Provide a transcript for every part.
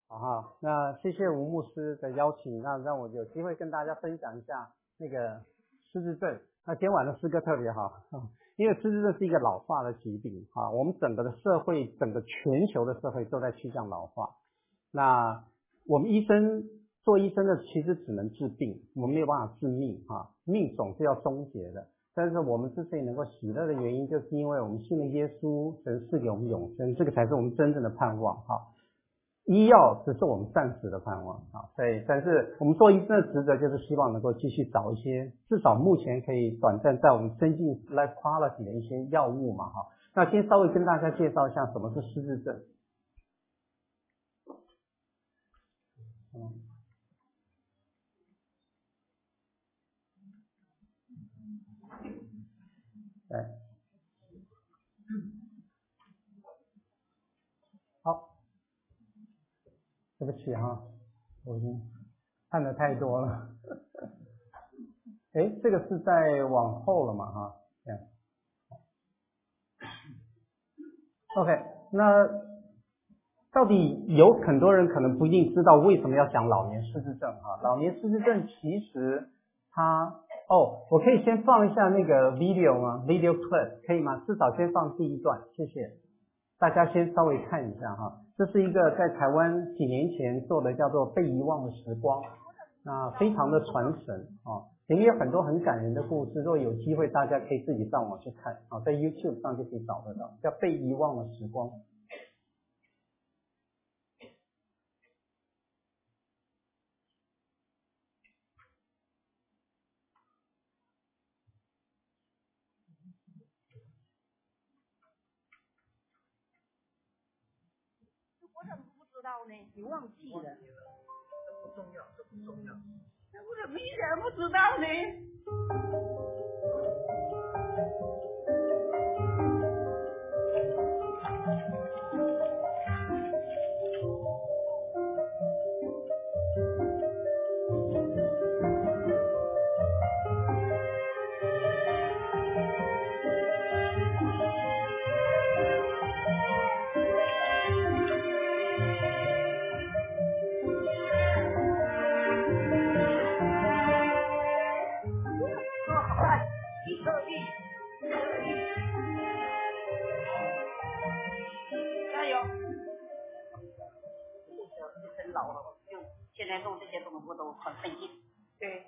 好哈，那谢谢吴牧师的邀请，那让我有机会跟大家分享一下那个失智症。那今晚的诗歌特别好，因为失智症是一个老化的疾病啊，我们整个的社会，整个全球的社会都在趋向老化。那我们做医生的其实只能治病，我们没有办法治命啊，命总是要终结的。但是我们之所以能够喜乐的原因，就是因为我们信了耶稣，神赐给我们永生，这个才是我们真正的盼望哈。医药只是我们暂时的盼望啊，对，但是我们做医生的职责就是希望能够继续找一些，至少目前可以短暂在我们增进 life quality 的一些药物嘛哈。那先稍微跟大家介绍一下什么是失智症。对，好，对不起哈，我已经看的太多了。这个是在往后了嘛哈，这样。OK， 那到底有很多人可能不一定知道为什么要讲老年失智症啊？老年失智症其实我可以先放一下那个 video 吗 ？video clip 可以吗？至少先放第一段，谢谢。大家先稍微看一下哈，这是一个在台湾几年前做的叫做被遗忘的时光，那非常的传神啊，里面有很多很感人的故事，如果有机会大家可以自己上网去看啊，在 YouTube 上就可以找得到，叫被遗忘的时光。 我怎么不知道呢？你忘记了？ 这不重要，这不重要。 我怎么一点不知道呢？加油！真老了，就现在弄这些动作都很费劲。对。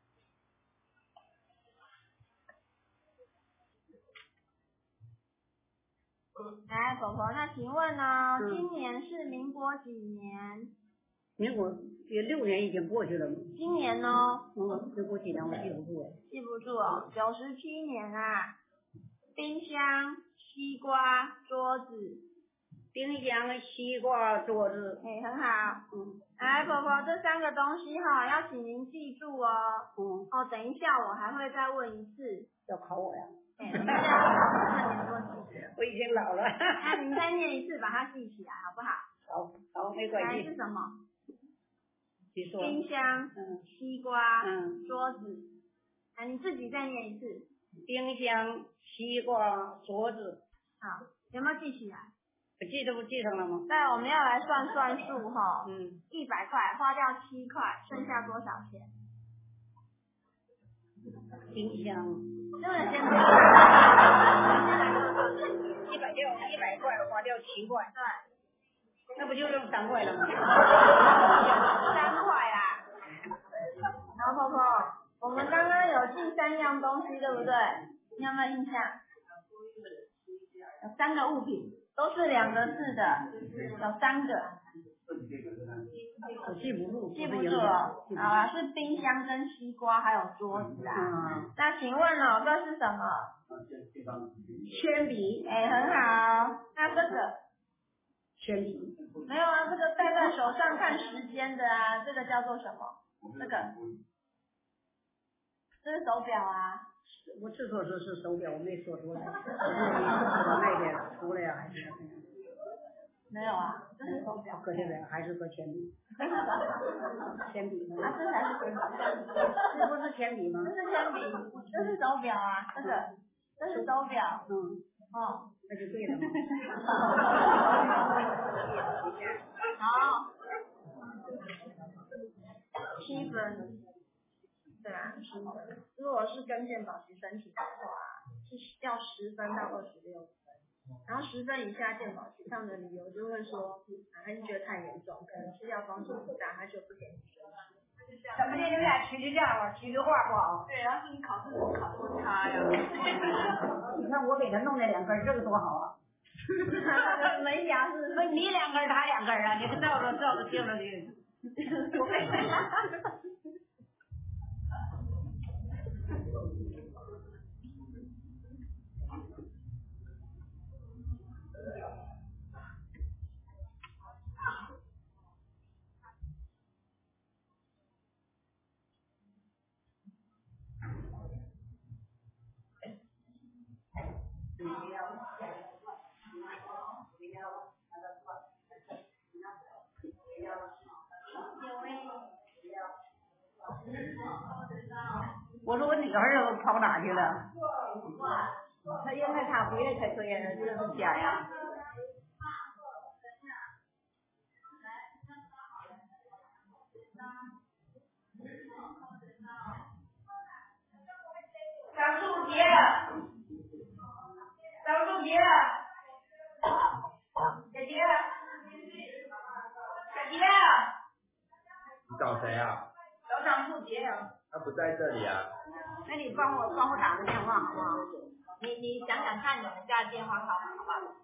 来，婆婆，那请问呢？今年是民国几年？ 民国也6年已经过去了嘛。 今年呢？ 民国几年我记不住哎。 记不住哦，97年啊。冰箱、西瓜、桌子。 冰箱、西瓜、桌子。 很好。来，婆婆，这3个东西要请您记住哦。等一下我还会再问一次。 要考我呀？ 等一下，看你能不能记得。 我已经老了。 那您再念一次，把它记起来，好不好？ 好，没关系。 来是什么？ 你说。 冰箱、西瓜、桌子。你自己再念一次。 冰箱、西瓜、桌子。 好，有没有记起来？ 记上了吗？ 对，我们要来算数哈。100块花掉7块，剩下多少钱？ 冰箱。 这个先100 块花掉7块。 对。 那不就剩3块了吗？3 块啦。然后婆婆，我们刚刚有记3样东西，对不对？你有没有印象？有3个物品，都是2个字的，有3个。 我记不住。 记不住哦。好啦，是冰箱跟西瓜还有桌子啊。那请问这是什么？ 铅笔。 很好。那这个？ 铅笔。 没有啊，这个戴在手上看时间的啊，这个叫做什么？这个。这是手表啊。 我是说是手表，我没说出来。我那边出来呀，还是？ 没有啊，这是手表。 搁这边还是搁铅笔？铅笔吗？ 这才是铅笔。 这不是铅笔吗？ 这是铅笔，这是手表啊，这是手表。 那就对了嘛。 好， 7分，对啊，7分。如果是跟健保局申请的话，是要10分到26分，然后10分以下健保局上的理由就会说，还是觉得太严重，可能是要风险不大，他就不给你申请。 怎么的？你们俩体力这样啊？体力话不好。 对，然后你考试怎么考这么差呀？ 你看我给他弄那2根，这个多好啊！ 门牙是， 那你2根，他2根啊？你照着听着去。我说我女儿都跑哪去了？他因为他不愿意才抽烟，这是假呀。张树杰，姐姐， 你找谁啊？ 找张树杰啊。 他不在这里啊。 那你帮我打个电话好不好？ 你想想看你们家的电话号码好不好？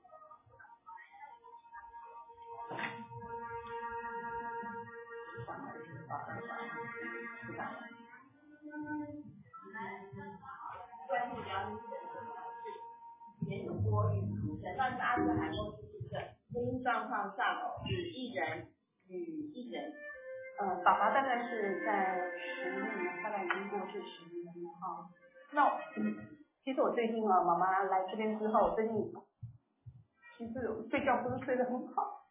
也有多孕诊断是阿兹海默氏症，婚姻状况上是一人与一人，宝宝大概是在10年，大概已经过去10年了哈。那其实我最近啊，妈妈来这边之后，最近其实睡觉不是睡得很好。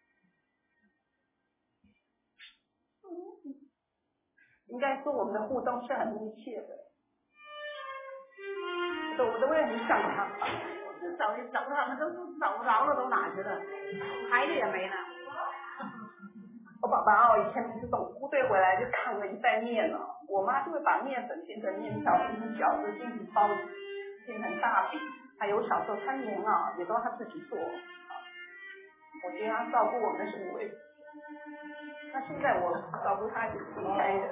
应该说我们的互动是很密切的。我都会很想他，就找他们都是找不着了，都哪去了？孩子也没了。我爸爸以前不是从部队回来就看了一袋面了，我妈就会把面粉切成面条，进行饺子，进行包子，变成大饼。还有小时候3年啊，也都他自己做。我觉得他照顾我们是无畏。那现在我照顾他也是应该的。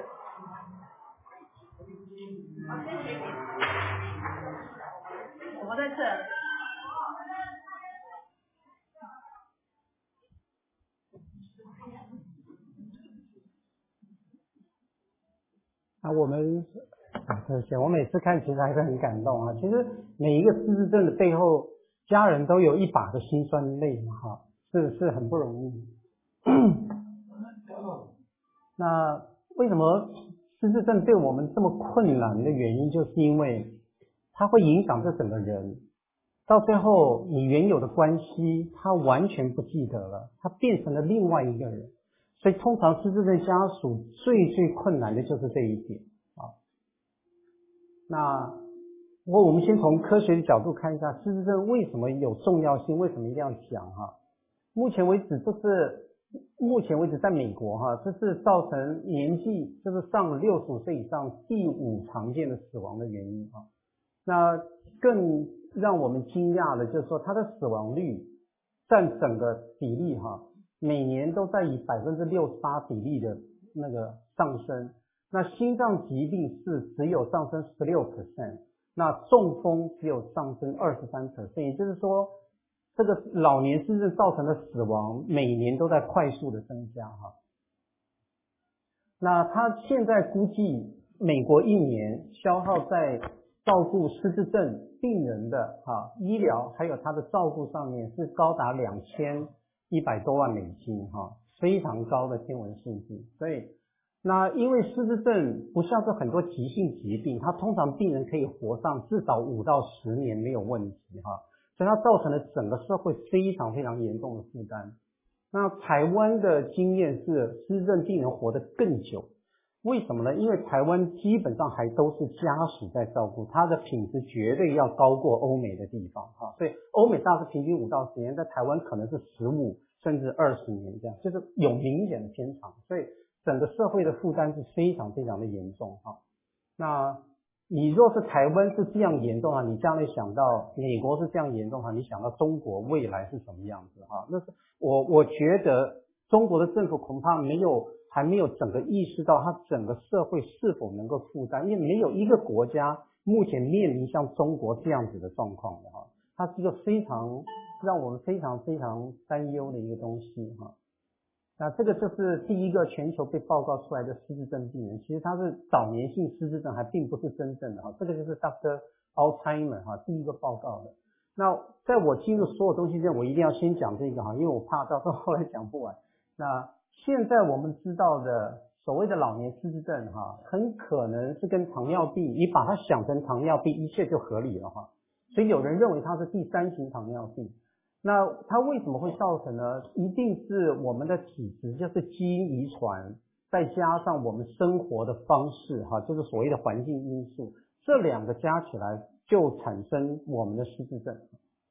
谢谢你。我在这。 我们对不起，我每次看其实还是很感动啊。其实每一个失智症的背后，家人都有一把的辛酸泪嘛，哈，是很不容易。那为什么失智症对我们这么困难的原因，就是因为它会影响这整个人，到最后你原有的关系，他完全不记得了，他变成了另外一个人。所以通常失智症家属最困难的就是这一点啊。那不过我们先从科学的角度看一下失智症为什么有重要性，为什么一定要讲哈。目前为止在美国哈，这是造成年纪就是上了65岁以上第5常见的死亡的原因啊。那更让我们惊讶的就是说它的死亡率占整个比例哈，每年都在以68%比例的那个上升。那心脏疾病是只有上升 16%， 那中风只有上升 23%， 也就是说这个老年失智造成的死亡每年都在快速的增加哈。那他现在估计美国一年消耗在照顾失智症病人的医疗还有他的照顾上面是高达2100多万美金哈，非常高的天文数字。所以那因为失智症不像是很多急性疾病，它通常病人可以活上至少5到10年没有问题哈，所以它造成了整个社会非常严重的负担。那台湾的经验是失智症病人活得更久，为什么呢？因为台湾基本上还都是家属在照顾，它的品质绝对要高过欧美的地方哈，所以欧美大致平均5到10年，在台湾可能是15甚至20年这样，就是有明显的偏长。所以整个社会的负担是非常非常的严重哈。那你若是台湾是这样严重啊，你将来想到美国是这样严重哈，你想到中国未来是什么样子哈？那是我觉得中国的政府恐怕还没有整个意识到它整个社会是否能够负担，因为没有一个国家目前面临像中国这样子的状况的哈，它是一个非常让我们非常非常担忧的一个东西哈。那这个就是第一个全球被报告出来的失智症病人，其实他是早年性失智症，还并不是真正的哈。这个就是 Dr. Alzheimer 哈第一个报告的。那在我进入所有东西之前，我一定要先讲这个哈，因为我怕到时候后来讲不完。那现在我们知道的所谓的老年失智症哈，很可能是跟糖尿病，你把它想成糖尿病，一切就合理了哈。所以有人认为它是第3型糖尿病。那它为什么会造成呢？一定是我们的体质，就是基因遗传，再加上我们生活的方式哈，就是所谓的环境因素，这2个加起来就产生我们的失智症。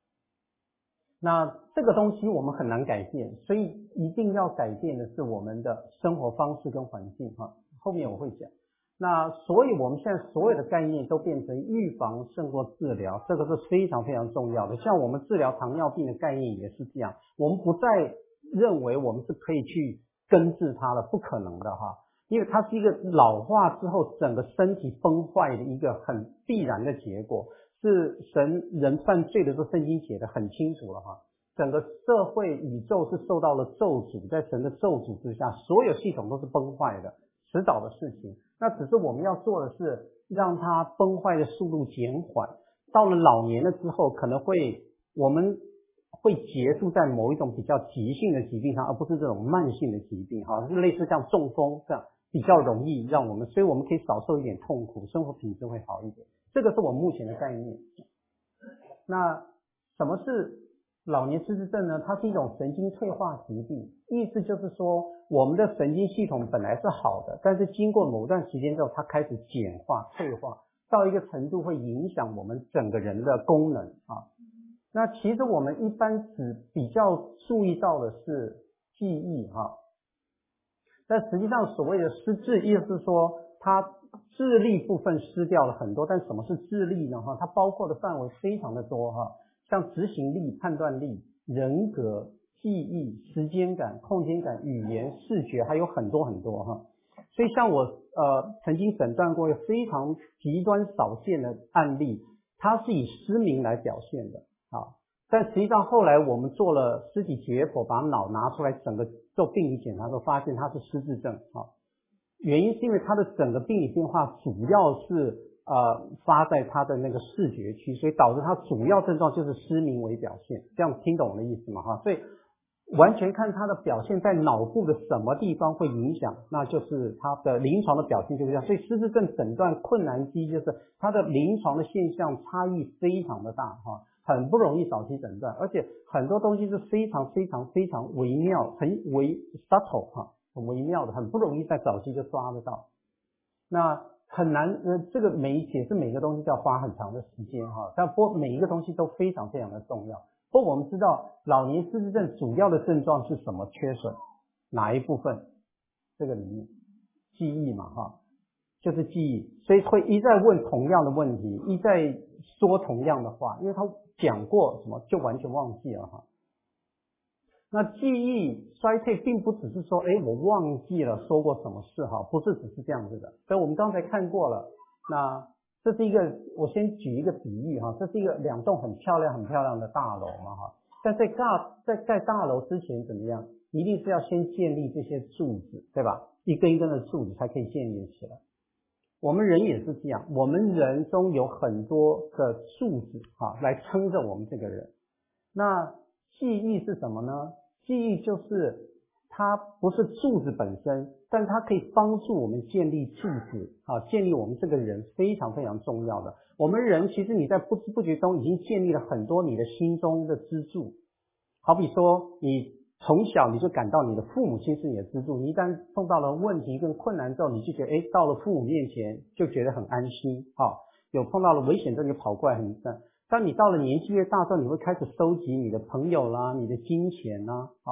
那这个东西我们很难改变，所以一定要改变的是我们的生活方式跟环境哈。后面我会讲。那所以我们现在所有的概念都变成预防胜过治疗，这个是非常非常重要的。像我们治疗糖尿病的概念也是这样，我们不再认为我们是可以去根治它了，不可能的哈，因为它是一个老化之后整个身体崩坏的一个很必然的结果，是人犯罪的时候圣经写的很清楚了哈。整个社会宇宙是受到了咒诅，在神的咒诅之下，所有系统都是崩坏的，迟早的事情。那只是我们要做的是让它崩坏的速度减缓，到了老年了之后，可能我们会结束在某一种比较急性的疾病上，而不是这种慢性的疾病哈，是类似像中风这样比较容易让我们，所以我们可以少受一点痛苦，生活品质会好一点。这个是我目前的概念。那什么是老年失智症呢？它是一种神经退化疾病，意思就是说我们的神经系统本来是好的，但是经过某段时间之后，它开始简化退化，到一个程度会影响我们整个人的功能啊。那其实我们一般只比较注意到的是记忆哈，但实际上所谓的失智，意思是说它智力部分失掉了很多，但什么是智力呢？哈，它包括的范围非常的多哈。像执行力、判断力、人格、记忆、时间感、空间感、语言、视觉，还有很多很多哈。所以像我曾经诊断过非常极端少见的案例，它是以失明来表现的啊。但实际上后来我们做了尸体解剖，把脑拿出来，整个做病理检查都发现它是失智症啊。原因是因为它的整个病理变化主要是发在他的那个视觉区，所以导致他主要症状就是失明为表现，这样听懂我的意思吗？哈，所以完全看他的表现在脑部的什么地方会影响，那就是他的临床的表现就是这样。所以失智症诊断困难之一就是他的临床的现象差异非常的大哈，很不容易早期诊断，而且很多东西是非常非常非常微妙，很subtle 哈，很微妙的，很不容易在早期就抓得到。那很难这个解释每个东西都要花很长的时间哈，但不过每一个东西都非常非常的重要。不过我们知道老年失智症主要的症状是什么？缺损哪一部分？这个里面记忆嘛哈，就是记忆，所以会一再问同样的问题，一再说同样的话，因为他讲过什么就完全忘记了哈。那记忆衰退并不只是说我忘记了说过什么事哈，不是只是这样子的。所以我们刚才看过了，那这是一个，我先举一个比喻哈，这是一个2栋很漂亮的大楼嘛哈，但在盖大楼之前怎么样？一定是要先建立这些柱子，对吧？一根一根的柱子才可以建立起来。我们人也是这样，我们人中有很多的柱子哈，来撑着我们这个人。那记忆是什么呢？记忆就是它不是柱子本身，但它可以帮助我们建立柱子啊，建立我们这个人非常非常重要的。我们人其实你在不知不觉中已经建立了很多你的心中的支柱，好比说你从小你就感到你的父母亲是你的支柱，你一旦碰到了问题跟困难之后，你就觉得到了父母面前就觉得很安心啊，有碰到了危险之后就跑过来很赞。当你到了年纪越大之后，你会开始收集你的朋友啦，你的金钱啦，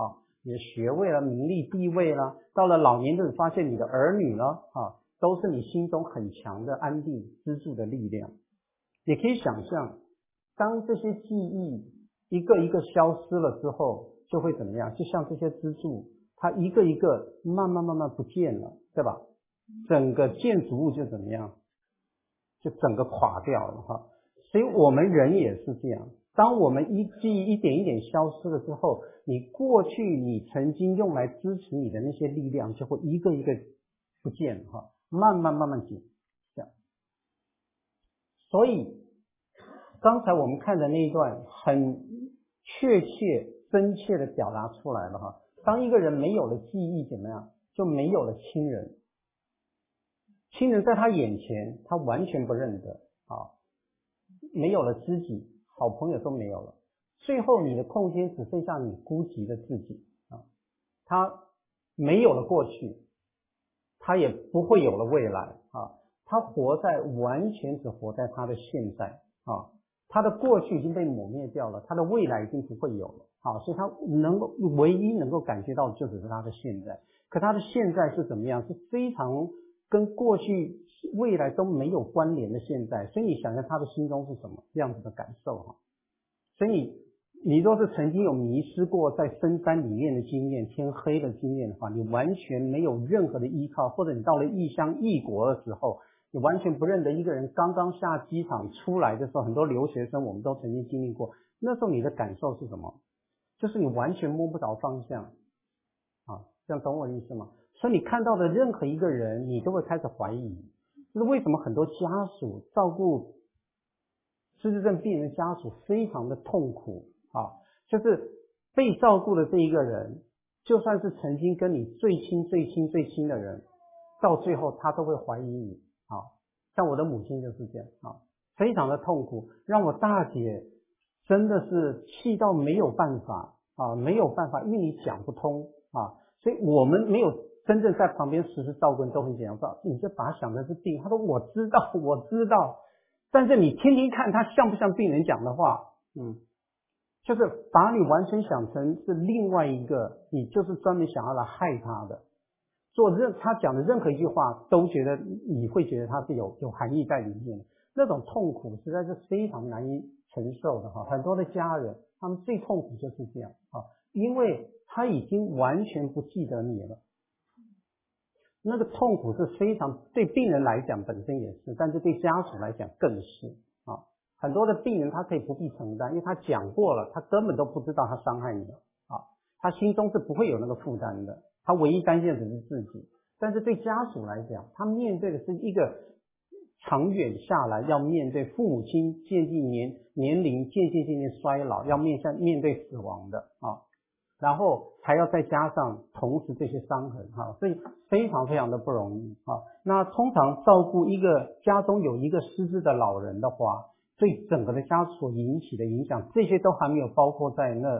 你的学位啦、名利地位啦，到了老年，你发现你的儿女呢，都是你心中很强的安定支柱的力量。也可以想象，当这些记忆一个一个消失了之后，就会怎么样？就像这些支柱，它一个一个慢慢不见了，对吧？整个建筑物就怎么样？就整个垮掉了哈。所以我们人也是这样，当我们记忆一点一点消失了之后，你过去你曾经用来支持你的那些力量就会一个一个不见了哈，慢慢减。这样。所以刚才我们看的那一段很确切真切的表达出来了哈。当一个人没有了记忆怎么样？就没有了亲人。亲人在他眼前他完全不认得啊，没有了知己，好朋友都没有了，最后你的空间只剩下你孤寂的自己啊。他没有了过去，他也不会有了未来啊。他完全只活在他的现在啊。他的过去已经被抹灭掉了，他的未来已经不会有了啊。所以他唯一能够感觉到的就只是他的现在。可他的现在是怎么样？是非常跟过去未来都没有关联的现在，所以你想想他的心中是什么样子的感受哈？所以你若是曾经有迷失过在深山里面的经验、天黑的经验的话，你完全没有任何的依靠，或者你到了异乡异国的时候，你完全不认得一个人，刚刚下机场出来的时候，很多留学生我们都曾经经历过，那时候你的感受是什么？就是你完全摸不着方向啊，这样懂我的意思吗？所以你看到的任何一个人，你都会开始怀疑。就是为什么很多家属照顾失智症病人家属非常的痛苦啊，就是被照顾的这一个人，就算是曾经跟你最亲的人，到最后他都会怀疑你啊。像我的母亲就是这样啊，非常的痛苦，让我大姐真的是气到没有办法啊，没有办法，因为你讲不通啊，所以我们没有真正在旁边实时照顾人都很简单，你就把他想的是病。他说我知道，但是你听听看他像不像病人讲的话，就是把你完全想成是另外一个，你就是专门想要来害他的。他讲的任何一句话都觉得你会觉得他是有含义在里面的，那种痛苦实在是非常难以承受的哈。很多的家人他们最痛苦就是这样啊，因为他已经完全不记得你了。那个痛苦是非常，对病人来讲本身也是，但是对家属来讲更是啊。很多的病人他可以不必承担，因为他讲过了，他根本都不知道他伤害你了啊，他心中是不会有那个负担的，他唯一担心的只是自己。但是对家属来讲，他面对的是一个长远下来要面对父母亲年龄渐渐衰老，要面对死亡的啊。然后还要再加上同时这些伤痕哈，所以非常的不容易啊。那通常照顾一个家中有一个失智的老人的话，对整个的家所引起的影响，这些都还没有包括在那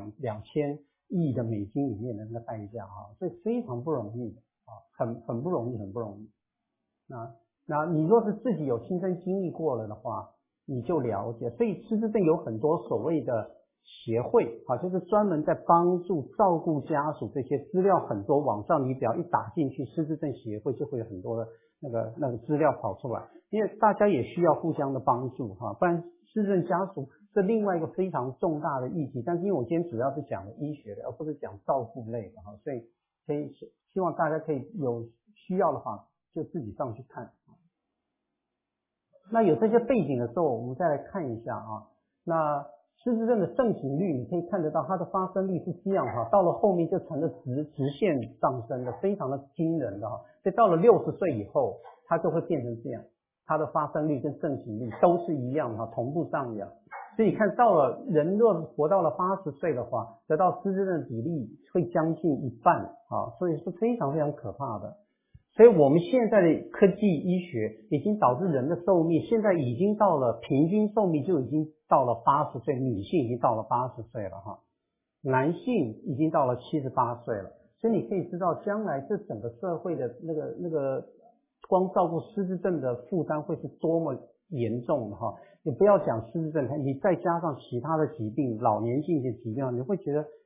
2000亿的美金里面的那个代价哈，所以非常不容易啊，很不容易。那你若是自己有亲身经历过了的话，你就了解。所以失智症有很多所谓的协会啊，就是专门在帮助照顾家属，这些资料很多，网上你只要一打进去失智症协会，就会有很多的那个资料跑出来，因为大家也需要互相的帮助哈，不然失智症家属是另外一个非常重大的议题。但是因为我今天主要是讲医学的，而不是讲照顾类的哈，所以希望大家可以有需要的话就自己上去看。那有这些背景的时候，我们再来看一下啊，那失智症的盛行率，你可以看得到它的发生率是这样哈，到了后面就成了直线上升的，非常的惊人的哈。所以到了60岁以后，它就会变成这样，它的发生率跟盛行率都是一样哈，同步上扬。所以你看到了人若活到了80岁的话，得到失智症的比例会将近一半啊，所以是非常可怕的。所以我们现在的科技医学已经导致人的寿命现在已经到了平均寿命就已经到了80岁，女性已经到了80岁了哈，男性已经到了78岁了。所以你可以知道将来这整个社会的那个光照顾失智症的负担会是多么严重的哈。你不要讲失智症，你再加上其他的疾病，老年性的疾病，你会觉得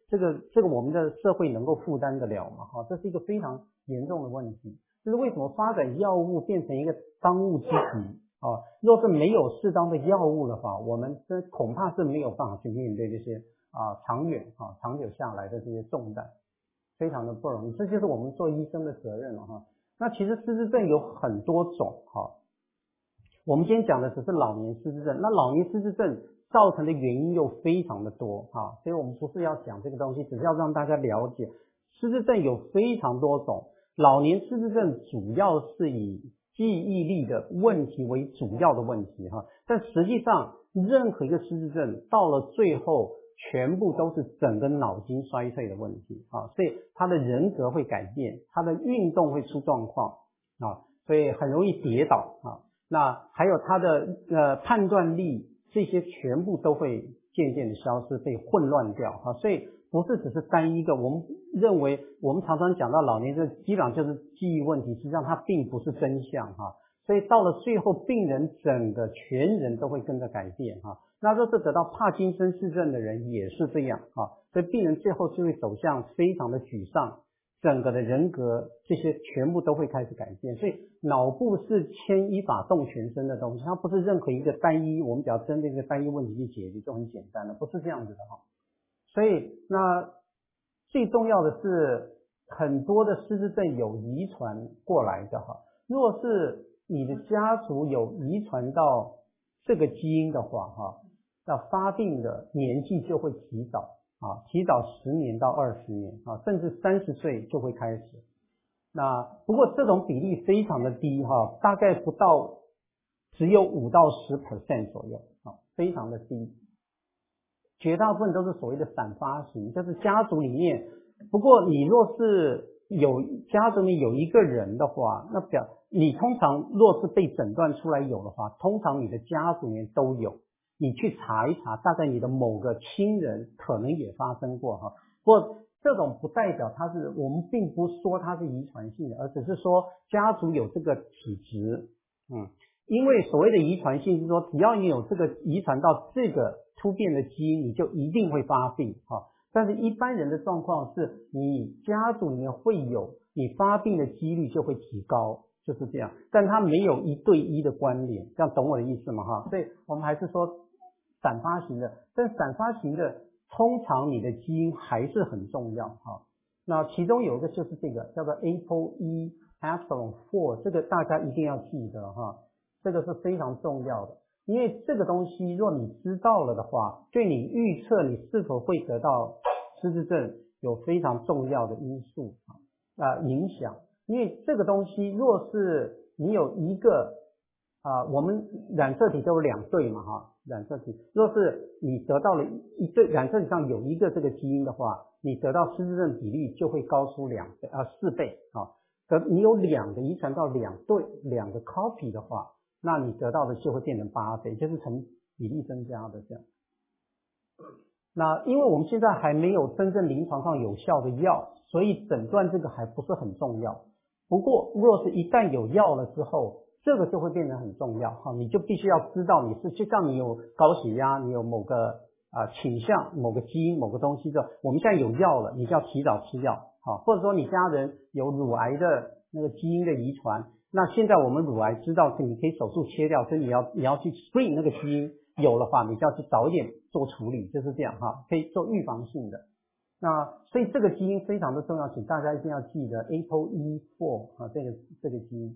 这个我们的社会能够负担得了吗？哈，这是一个非常严重的问题。就是为什么发展药物变成一个当务之急啊？若是没有适当的药物的话，我们恐怕是没有办法去面对这些长久下来的这些重担，非常的不容易。这就是我们做医生的责任了哈。那其实失智症有很多种哈，我们今天讲的只是老年失智症，那老年失智症造成的原因又非常的多哈，所以我们不是要讲这个东西，只是要让大家了解失智症有非常多种。老年失智症主要是以记忆力的问题为主要的问题哈，但实际上任何一个失智症到了最后全部都是整个脑筋衰退的问题啊，所以他的人格会改变，他的运动会出状况啊，所以很容易跌倒啊。那还有他的判断力，这些全部都会渐渐的消失，被混乱掉啊。所以不是只是单一个，我们认为我们常常讲到老年症基本上就是记忆问题，实际上它并不是真相哈。所以到了最后，病人整个全人都会跟着改变哈。那若是得到帕金森氏症的人也是这样啊，所以病人最后就会走向非常的沮丧，整个的人格这些全部都会开始改变。所以脑部是牵一发动全身的东西，它不是任何一个单一，我们只要针对一个单一问题去解决就很简单了，不是这样子的哈。所以那最重要的是很多的失智症有遗传过来的哈，若是你的家族有遗传到这个基因的话哈，那发病的年纪就会提早啊，提早10年到20年啊，甚至30岁就会开始。那不过这种比例非常的低哈，大概不到只有5到10% 左右啊，非常的低。绝大部分都是所谓的散发型，就是家族里面。不过你若是有家族里有一个人的话，那你通常若是被诊断出来有的话，通常你的家族里面都有。你去查一查，大概你的某个亲人可能也发生过哈。不过这种不代表我们并不说它是遗传性的，而只是说家族有这个体质。因为所谓的遗传性是说，只要你有这个遗传到这个突变的基因，你就一定会发病哈。但是一般人的状况是，你家族里面会有，你发病的几率就会提高，就是这样。但它没有1对1的关联，这样懂我的意思吗哈？所以我们还是说散发型的，但散发型的通常你的基因还是很重要哈。那其中有一个就是这个叫做 ApoE epsilon 4，这个大家一定要记得哈。这个是非常重要的，因为这个东西若你知道了的话，对你预测你是否会得到失智症有非常重要的因素影响。因为这个东西若是你有一个我们染色体都有2对嘛哈，染色体若是你得到了一对染色体上有一个这个基因的话，你得到失智症比例就会高出4倍啊。你有2个遗传到2个 copy 的话，那你得到的就会变成8倍，就是成比例增加的这样。那因为我们现在还没有真正临床上有效的药，所以诊断这个还不是很重要。不过若是一旦有药了之后，这个就会变得很重要哈，你就必须要知道就像你有高血压，你有某个倾向、某个基因、某个东西的，我们现在有药了，你就要提早吃药哈，或者说你家人有乳癌的那个基因的遗传。那现在我们乳癌知道你可以手术切掉，所以你要去 screen 那个基因，有的话你就要去早一点做处理，就是这样哈，可以做预防性的。那所以这个基因非常的重要，请大家一定要记得 ApoE4 这个基因。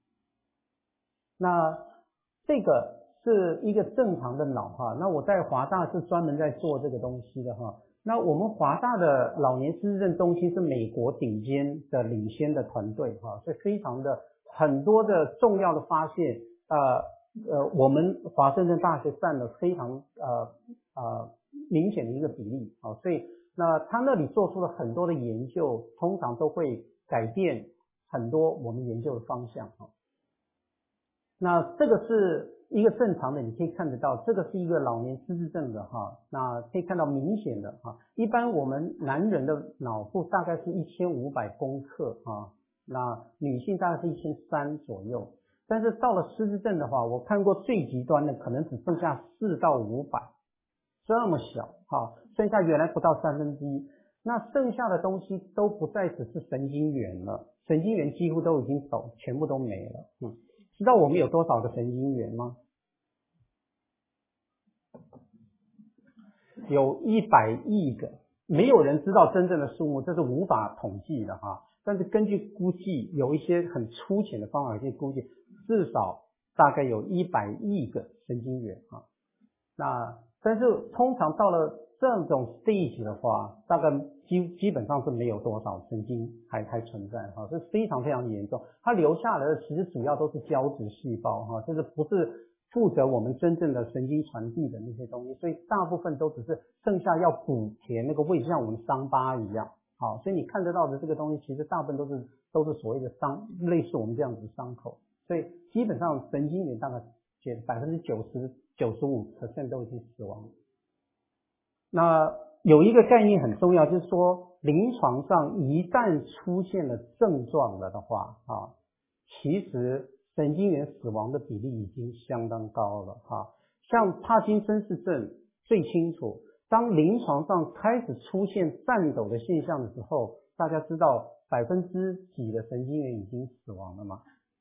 那这个是一个正常的脑哈，那我在华大是专门在做这个东西的哈。那我们华大的老年失智症中心是美国顶尖的领先的团队哈，所以非常的很多的重要的发现，我们华盛顿大学占了非常明显的一个比例啊，所以那他那里做出了很多的研究，通常都会改变很多我们研究的方向啊。那这个是一个正常的，你可以看得到，这个是一个老年失智症的哈，那可以看到明显的哈，一般我们男人的脑部大概是1500公克啊。那女性大概是1300左右，但是到了失智症的话，我看过最极端的可能只剩下4到500，这么小哈，剩下原来不到1/3。 那剩下的东西都不再只是神经元了，神经元几乎都已经全部都没了。知道我们有多少个神经元吗？有100亿个，没有人知道真正的数目，这是无法统计的哈。但是根据估计，有一些很粗浅的方法去估计，至少大概有100亿个神经元啊。那但是通常到了这种 stage 的话，大概基本上是没有多少神经还存在哈，这是非常非常严重。它留下来的其实主要都是胶质细胞哈，就是不是负责我们真正的神经传递的那些东西，所以大部分都只是剩下要补填那个位置，像我们伤疤一样。好，所以你看得到的这个东西，其实大部分都是所谓的类似我们这样子的伤口。所以基本上神经元大概95% 都已经死亡。那有一个概念很重要，就是说临床上一旦出现了症状了的话其实神经元死亡的比例已经相当高了像帕金森氏症最清楚，当临床上开始出现颤抖的现象的时候，大家知道几% 的神经元已经死亡了吗？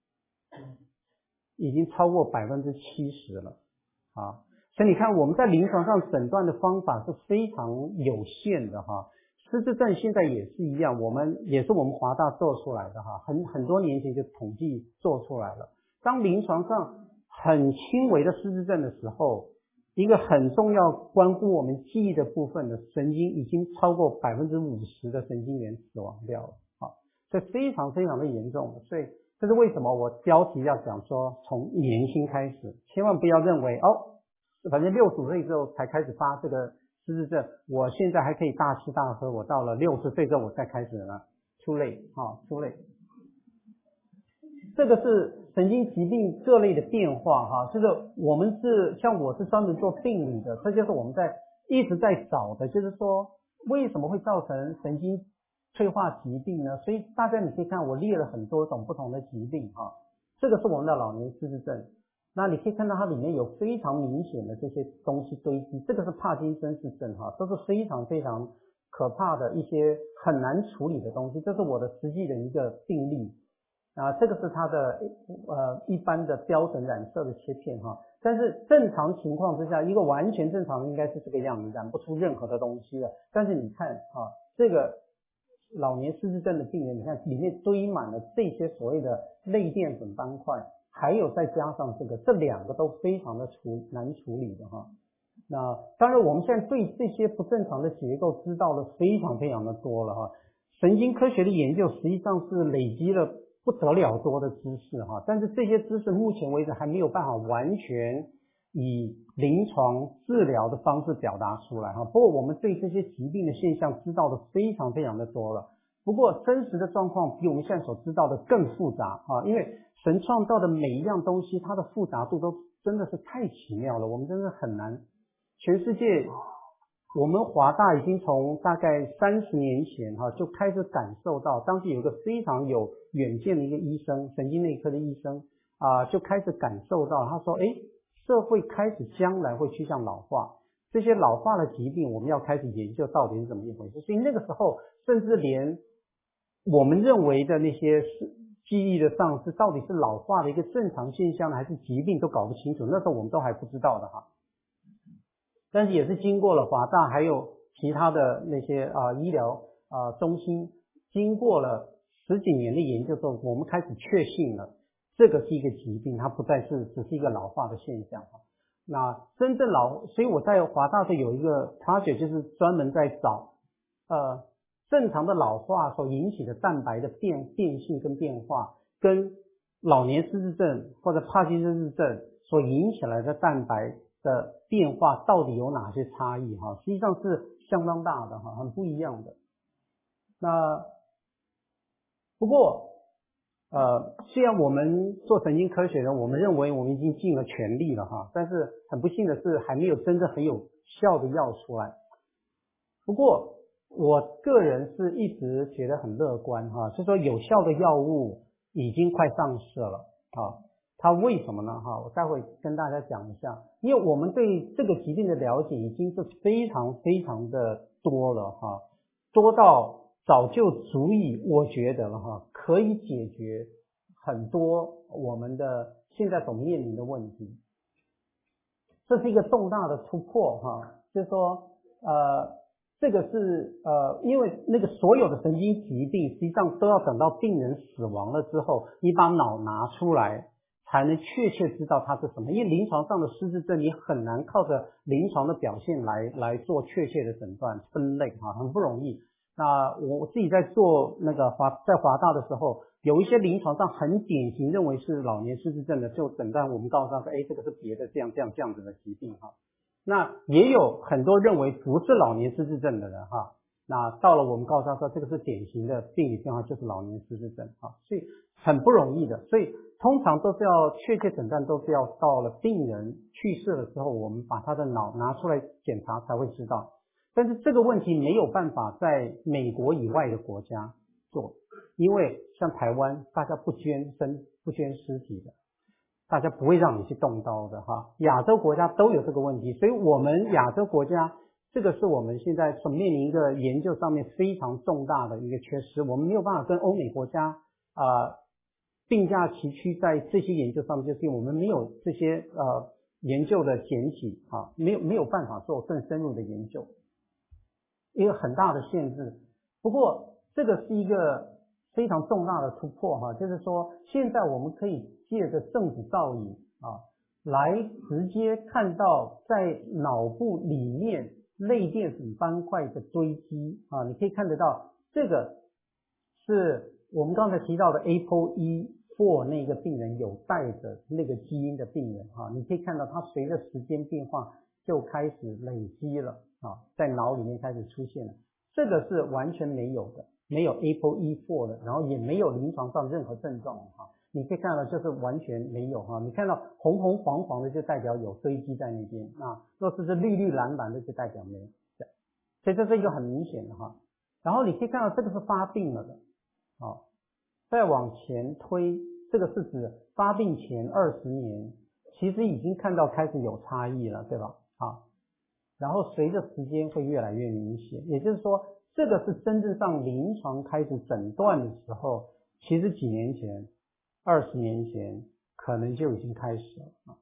已经超过70%了所以你看我们在临床上诊断的方法是非常有限的失智症现在也是一样，也是我们华大做出来的很多年前就统计做出来了。当临床上很轻微的失智症的时候，一个很重要关乎我们记忆的部分的神经已经超过50%的神经元死亡掉了所以非常非常的严重。所以这是为什么我标题要讲说从年轻开始，千万不要认为反正65岁之后才开始发这个失智症，我现在还可以大吃大喝，我到了60岁之后我再开始呢 too late too late。 这个是神经疾病各类的变化就是像我是专门做病理的，这就是我们一直在找的，就是说为什么会造成神经退化疾病呢？所以大家你可以看我列了很多种不同的疾病这个是我们的老年失智症，那你可以看到它里面有非常明显的这些东西堆积，这个是帕金森氏症都是非常非常可怕的一些很难处理的东西，这是我的实际的一个病例这个是它的一般的标准染色的切片但是正常情况之下，一个完全正常的应该是这个样子，染不出任何的东西了。但是你看这个老年失智症的病人，你看里面堆满了这些所谓的类淀粉斑块，还有再加上这两个都非常的难处理的那当然我们现在对这些不正常的结构知道的非常非常的多了神经科学的研究实际上是累积了不得了多的知识但是这些知识目前为止还没有办法完全以临床治疗的方式表达出来不过我们对这些疾病的现象知道的非常非常的多了。不过真实的状况比我们现在所知道的更复杂因为神创造的每一样东西它的复杂度都真的是太奇妙了，我们真的很难。全世界我们华大已经从大概30年前就开始感受到，当时有一个非常有远见的一个医生，神经内科的医生就开始感受到，他说社会开始将来会趋向老化，这些老化的疾病我们要开始研究到底是怎么一回事。所以那个时候甚至连我们认为的那些记忆的丧失到底是老化的一个正常现象呢，还是疾病都搞不清楚，那时候我们都还不知道的但是也是经过了华大还有其他的那些医疗中心，经过了10几年的研究之后，我们开始确信了这个是一个疾病，它不再是只是一个老化的现象那真正所以我在华大是有一个 project， 就是专门在找正常的老化所引起的蛋白的变性跟变化，跟老年失智症或者帕金森氏症所引起来的蛋白的变化到底有哪些差异实际上是相当大的很不一样的。那不过虽然我们做神经科学的，我们认为我们已经尽了全力了但是很不幸的是还没有真正很有效的药出来。不过我个人是一直觉得很乐观就是说有效的药物已经快上市了它为什么呢我待会跟大家讲一下。因为我们对这个疾病的了解已经是非常非常的多了多到早就足以，我觉得了哈，可以解决很多我们的现在所面临的问题。这是一个重大的突破哈，就是说这个是因为那个所有的神经疾病实际上都要等到病人死亡了之后，你把脑拿出来才能确切知道它是什么。因为临床上的失智症你很难靠着临床的表现来做确切的诊断分类哈，很不容易。那我自己在做那个在华大的时候，有一些临床上很典型认为是老年失智症的，就诊断我们告诉他说，这个是别的这样子的疾病哈。那也有很多认为不是老年失智症的人哈，那到了我们告诉他说这个是典型的病理变化，就是老年失智症哈，所以很不容易的。所以通常都是要确切诊断，都是要到了病人去世的时候，我们把他的脑拿出来检查才会知道。但是这个问题没有办法在美国以外的国家做，因为像台湾大家不捐尸体的，大家不会让你去动刀的哈。亚洲国家都有这个问题，所以我们亚洲国家这个是我们现在所面临一个研究上面非常重大的一个缺失，我们没有办法跟欧美国家并驾齐驱在这些研究上面，就是因为我们没有这些研究的简体啊，没有办法做更深入的研究，一个很大的限制。不过这个是一个非常重大的突破哈，就是说现在我们可以借着正子造影来直接看到在脑部里面类淀粉斑块的堆积你可以看得到，这个是我们刚才提到的 APOE4 那个病人有带着那个基因的病人你可以看到它随着时间变化就开始累积了在脑里面开始出现了，这个是完全没有的，没有 APOE4 的，然后也没有临床上任何症状你可以看到就是完全没有你看到红红黄黄的就代表有堆积在那边若是绿绿蓝蓝的就代表没有，所以这是一个很明显的然后你可以看到这个是发病了的再往前推，这个是指发病前20年，其实已经看到开始有差异了，对吧然后随着时间会越来越明显，也就是说这个是真正上临床开始诊断的时候，其实几年前20年前可能就已经开始了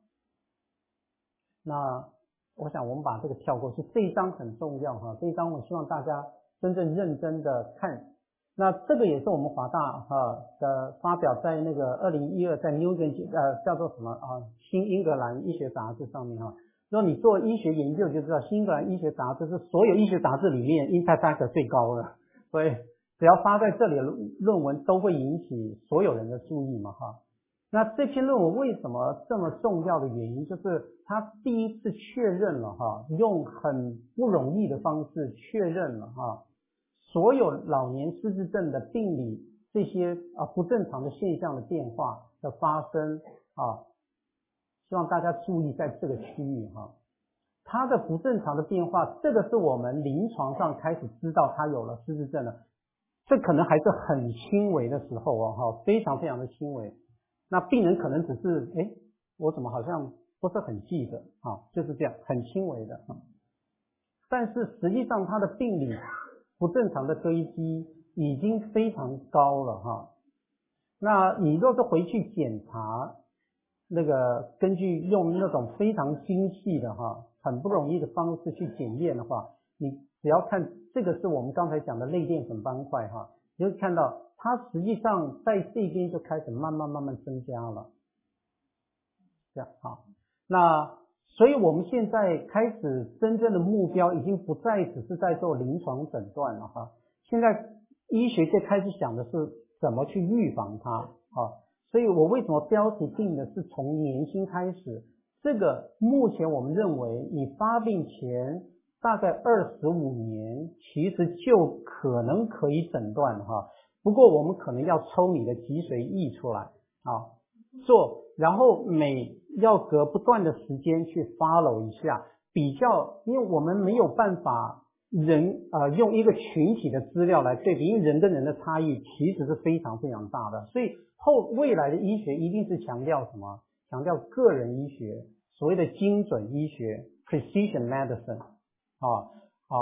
那我想我们把这个跳过去，这一章很重要这一章我希望大家真正认真的看。那这个也是我们华大的发表在那个2012在 New England 叫做什么新英格兰医学杂志上面如果你做医学研究就知道，新英格兰医学杂志是所有医学杂志里面 impact factor 最高的，所以只要发在这里的论文都会引起所有人的注意嘛那这篇论文为什么这么重要的原因，就是他第一次确认了用很不容易的方式确认了所有老年失智症的病理这些不正常的现象的变化的发生希望大家注意在这个区域它的不正常的变化，这个是我们临床上开始知道它有了失智症了，这可能还是很轻微的时候非常非常的轻微，那病人可能只是我怎么好像不是很记得就是这样很轻微的但是实际上它的病理不正常的堆积已经非常高了那你若是回去检查那个根据用那种非常精细的很不容易的方式去检验的话，你只要看这个是我们刚才讲的类淀粉斑块你会看到它实际上在这边就开始慢慢增加了这样那所以我们现在开始真正的目标已经不再只是在做临床诊断了现在医学界开始想的是怎么去预防它所以我为什么标题定的是从年轻开始，这个目前我们认为你发病前大概25年其实就可能可以诊断不过我们可能要抽你的脊髓液出来做，然后要隔不断的时间去 follow 一下比较，因为我们没有办法用一个群体的资料来对比，因为人跟人的差异其实是非常非常大的，所以未来的医学一定是强调什么？强调个人医学，所谓的精准医学 precision medicine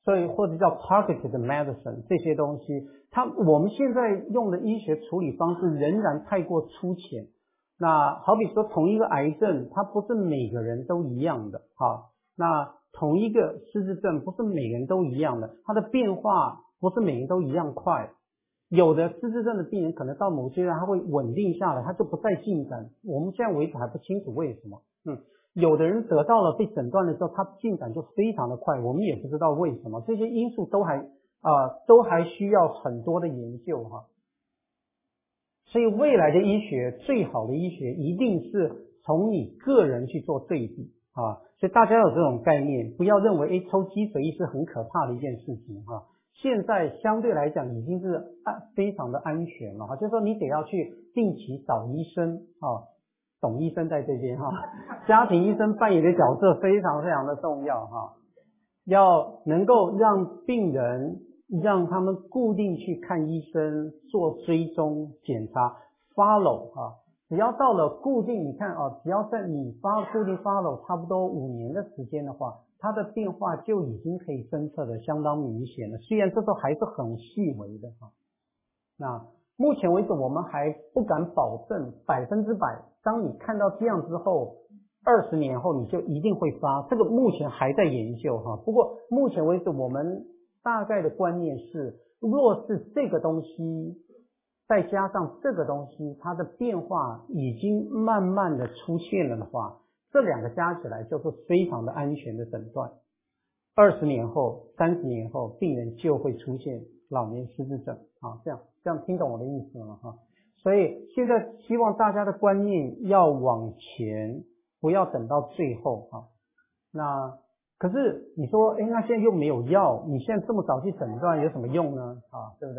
所以或者叫 targeted medicine 这些东西，我们现在用的医学处理方式仍然太过粗浅。那好比说同一个癌症，它不是每个人都一样的，好，那同一个失智症不是每个人都一样的，它的变化不是每个人都一样快。有的失智症的病人可能到某阶段他会稳定下来，他就不再进展，我们现在为止还不清楚为什么。有的人得到了被诊断的时候，他进展就非常的快，我们也不知道为什么，这些因素都还需要很多的研究哈。所以未来的医学，最好的医学一定是从你个人去做对比啊，所以大家有这种概念，不要认为抽脊髓液是很可怕的一件事情哈。现在相对来讲已经是非常的安全了哈，就是说你得要去定期找医生啊，董医生在这边哈，家庭医生扮演的角色非常非常的重要哈，要能够让病人让他们固定去看医生，做追踪检查 follow 啊，只要到了固定，你看只要在你固定 follow 差不多5年的时间的话，它的变化就已经可以侦测的相当明显了，虽然这时候还是很细微的哈。那目前为止我们还不敢保证100%，当你看到这样之后，20年后你就一定会发，这个目前还在研究哈。不过目前为止我们大概的观念是，若是这个东西再加上这个东西它的变化已经慢慢的出现了的话，这两个加起来就是非常的安全的诊断。20年后、30年后，病人就会出现老年失智症啊，这样听懂我的意思了哈。所以现在希望大家的观念要往前，不要等到最后啊。那可是你说，那现在又没有药，你现在这么早去诊断有什么用呢？啊，对不对？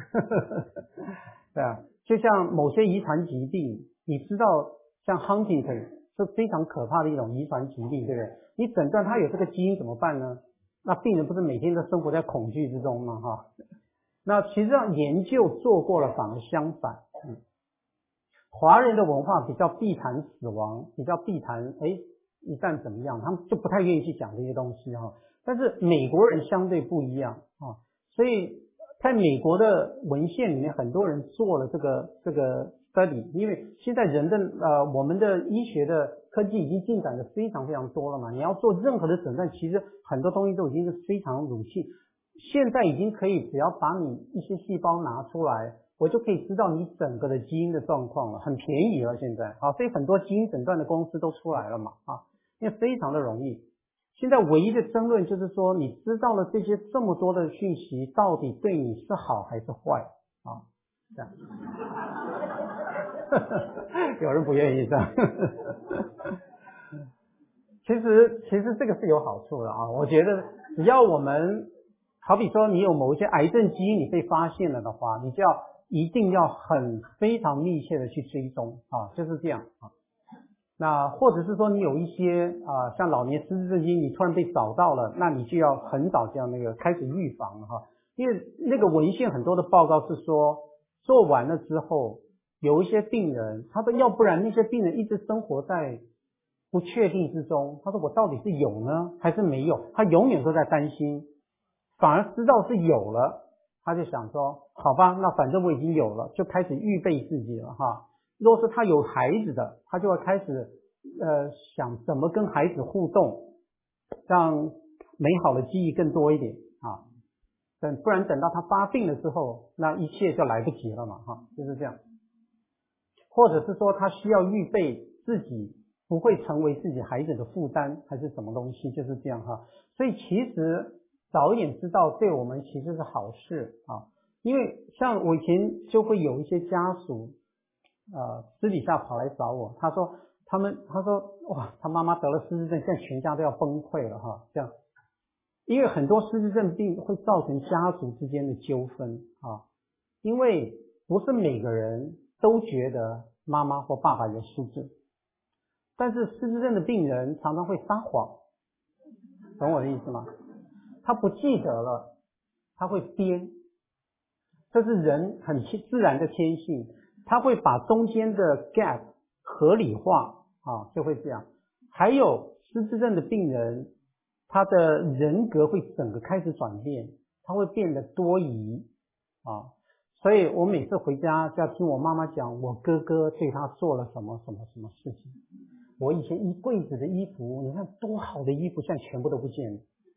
对啊，就像某些遗传疾病，你知道像 Huntington 是非常可怕的一种遗传疾病，对不对？你诊断他有这个基因怎么办呢？那病人不是每天都生活在恐惧之中吗？哈，那其实上研究做过了，反而相反。华人的文化比较避谈死亡，比较避谈一旦怎么样，他们就不太愿意去讲这些东西哈。但是美国人相对不一样啊，所以在美国的文献里面，很多人做了这个 study， 因为现在我们的医学的科技已经进展的非常非常多了嘛，你要做任何的诊断，其实很多东西都已经是非常鲁性，现在已经可以只要把你一些细胞拿出来，我就可以知道你整个的基因的状况了，很便宜了现在啊，所以很多基因诊断的公司都出来了嘛啊，因为非常的容易。现在唯一的争论就是说，你知道了这些这么多的讯息，到底对你是好还是坏啊？这样，有人不愿意这样。其实这个是有好处的啊，我觉得只要我们，好比说你有某一些癌症基因你被发现了的话，你就一定要非常密切的去追踪啊，就是这样啊。那或者是说你有一些像老年失智症基因你突然被找到了，那你就要很早这样开始预防了哈。因为那个文献很多的报告是说，做完了之后有一些病人他说，要不然那些病人一直生活在不确定之中，他说我到底是有呢还是没有，他永远都在担心，反而知道是有了，他就想说好吧，那反正我已经有了，就开始预备自己了哈。若是他有孩子的，他就会开始想怎么跟孩子互动，让美好的记忆更多一点啊。不然等到他发病的时候，那一切就来不及了嘛哈，就是这样。或者是说他需要预备自己不会成为自己孩子的负担，还是什么东西，就是这样哈。所以其实早一点知道对我们其实是好事啊，因为像我以前就会有一些家属私底下跑来找我，他说哇，他妈妈得了失智症，现在全家都要崩溃了哈，这样。因为很多失智症病会造成家族之间的纠纷啊，因为不是每个人都觉得妈妈或爸爸有失智，但是失智症的病人常常会撒谎，懂我的意思吗？他不记得了，他会编，这是人很自然的天性，他会把中间的 gap 合理化啊，就会这样。还有失智症的病人， 他的人格会整个开始转变，他会变得多疑啊。所以我每次回家就要听我妈妈讲我哥哥对他做了什么什么什么事情。我以前一柜子的衣服，你看多好的衣服，现在全部都不见了，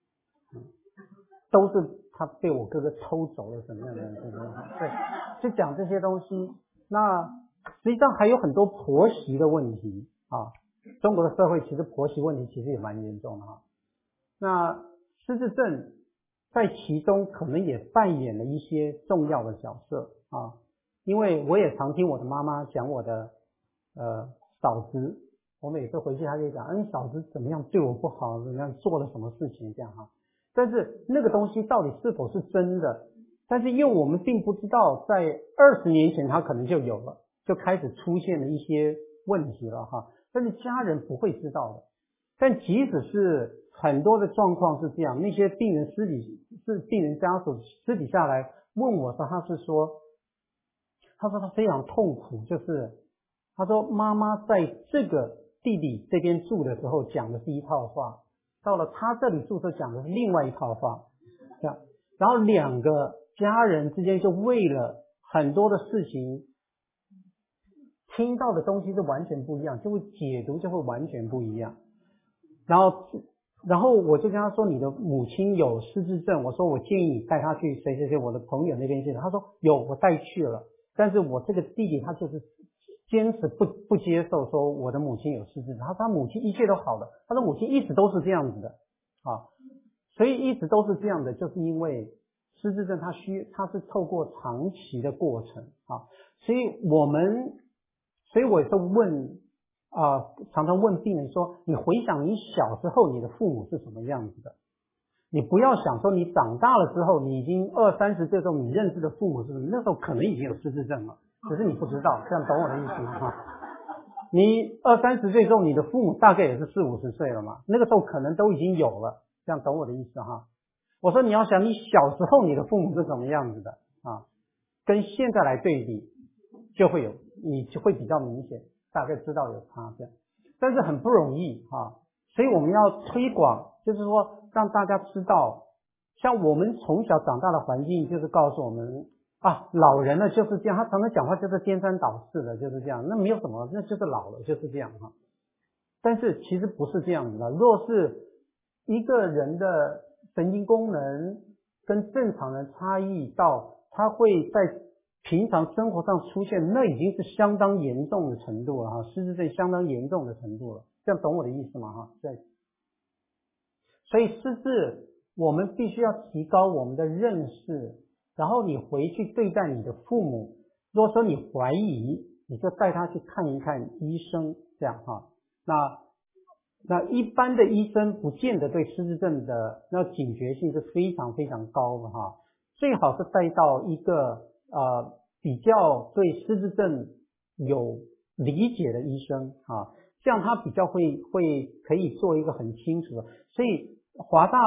都是他被我哥哥偷走了什么样的，对，就讲这些东西。那实际上还有很多婆媳的问题啊，中国的社会其实婆媳问题其实也蛮严重的哈。那失智症在其中可能也扮演了一些重要的角色啊，因为我也常听我的妈妈讲我的嫂子，我每次回去她就讲，你嫂子怎么样对我不好，怎么样做了什么事情这样哈。但是那个东西到底是否是真的，但是因为我们并不知道，在20年前它可能就有了，就开始出现了一些问题了哈，但是家人不会知道的。但即使是很多的状况是这样，那些病人病人家属私底下来问我说，他说他非常痛苦，就是他说妈妈在这个弟弟这边住的时候讲的是一套话，到了他这里住的时候讲的是另外一套话，这样，然后两个家人之间就为了很多的事情听到的东西是完全不一样，就会解读就会完全不一样。然后我就跟他说，你的母亲有失智症，我说我建议你带他去谁谁谁我的朋友那边去。他说有，我带去了，但是我这个弟弟他就是坚持不接受说我的母亲有失智症，他说他母亲一切都好了，他说母亲一直都是这样子的啊，所以一直都是这样的，就是因为失智症它是透过长期的过程啊，所以我也是常常问病人说，你回想你小时候你的父母是什么样子的，你不要想说你长大了之后，你已经20-30岁之后你认识的父母是什么，那时候可能已经有失智症了，只是你不知道，这样懂我的意思吗？哈，你20-30岁之后你的父母大概也是40-50岁了嘛，那个时候可能都已经有了，这样懂我的意思哈。我说你要想你小时候你的父母是什么样子的啊，跟现在来对比你就会比较明显，大概知道有差这样，但是很不容易啊，所以我们要推广，就是说让大家知道，像我们从小长大的环境就是告诉我们啊，老人呢就是这样，他常常讲话就是颠三倒四的，就是这样，那没有什么，那就是老了就是这样哈。但是其实不是这样的，若是一个人的神经功能跟正常人差异到他会在平常生活上出现，那已经是相当严重的程度了哈，失智症相当严重的程度了，这样懂我的意思吗哈？对，所以失智我们必须要提高我们的认识，然后你回去对待你的父母，如果说你怀疑，你就带他去看一看医生，这样哈。那一般的医生不见得对失智症的那警觉性是非常非常高的哈，最好是带到一个比较对失智症有理解的医生啊，这样他比较可以做一个很清楚的。所以华大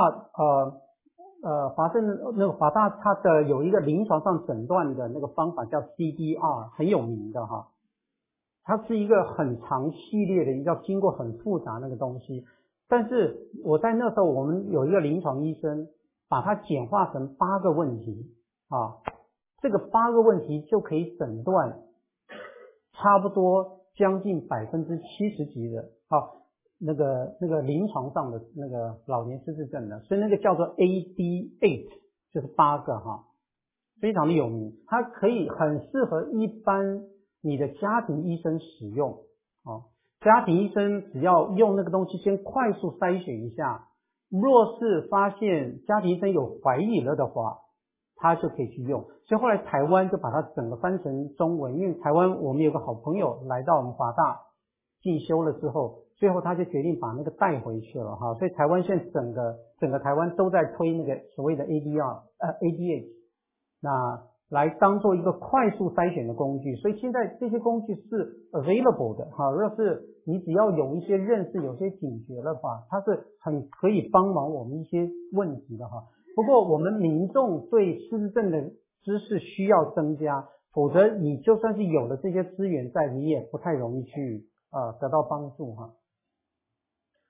它的有一个临床上诊断的那个方法叫 CDR， 很有名的哈。它是一个很长系列的，要经过很复杂那个东西。但是我在那时候，我们有一个临床医生，把它简化成8个问题啊，这个8个问题就可以诊断差不多将近70%几的那个临床上的那个老年失智症的，所以那个叫做 AD8， 就是8个哈，非常的有名，它可以很适合一般你的家庭医生使用家庭医生只要用那个东西先快速筛选一下，若是发现家庭医生有怀疑了的话，他就可以去用。所以后来台湾就把它整个翻成中文，因为台湾我们有个好朋友来到我们华大进修了之后，最后他就决定把那个带回去了哈。所以台湾现在整个台湾都在推那个所谓的 ADH， 那来当做一个快速筛选的工具，所以现在这些工具是 available 的哈。若是你只要有一些认识、有些警觉的话，它是很可以帮忙我们一些问题的哈。不过我们民众对失智症的知识需要增加，否则你就算是有了这些资源在，你也不太容易去得到帮助哈。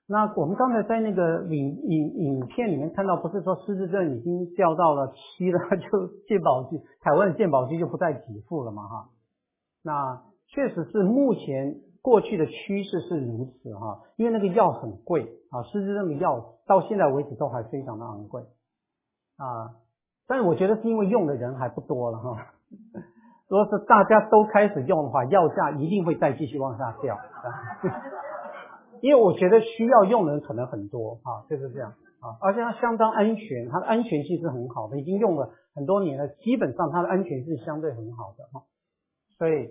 那我们刚才在那个影片里面看到，不是说失智症已经掉到了7了，就健保局台湾的健保局就不再给付了嘛哈。那确实是目前过去的趋势是如此哈，因为那个药很贵啊，失智症的药到现在为止都还非常的昂贵啊，但是我觉得是因为用的人还不多了哈。如果是大家都开始用的话，药价一定会再继续往下掉。因为我觉得需要用的人可能很多啊，就是这样啊，而且它相当安全，它的安全性是很好的，已经用了很多年了，基本上它的安全是相对很好的哈。所以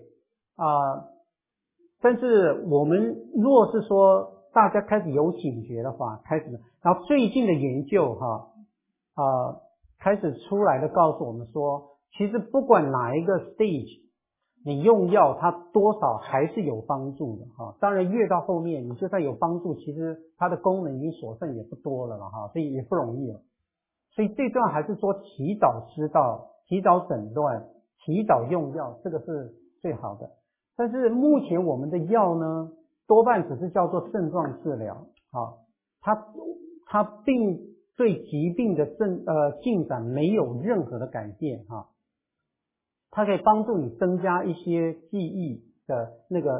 但是我们若是说大家开始有警觉的话，然后最近的研究开始出来的告诉我们说，其实不管哪一个 stage。你用药它多少还是有帮助的哈，当然越到后面你就算有帮助，其实它的功能已经所剩也不多了哈，所以也不容易了。所以最重要还是说提早知道、提早诊断、提早用药，这个是最好的。但是目前我们的药呢，多半只是叫做症状治疗啊，它并对疾病的进展没有任何的改变哈。它可以帮助你增加一些记忆的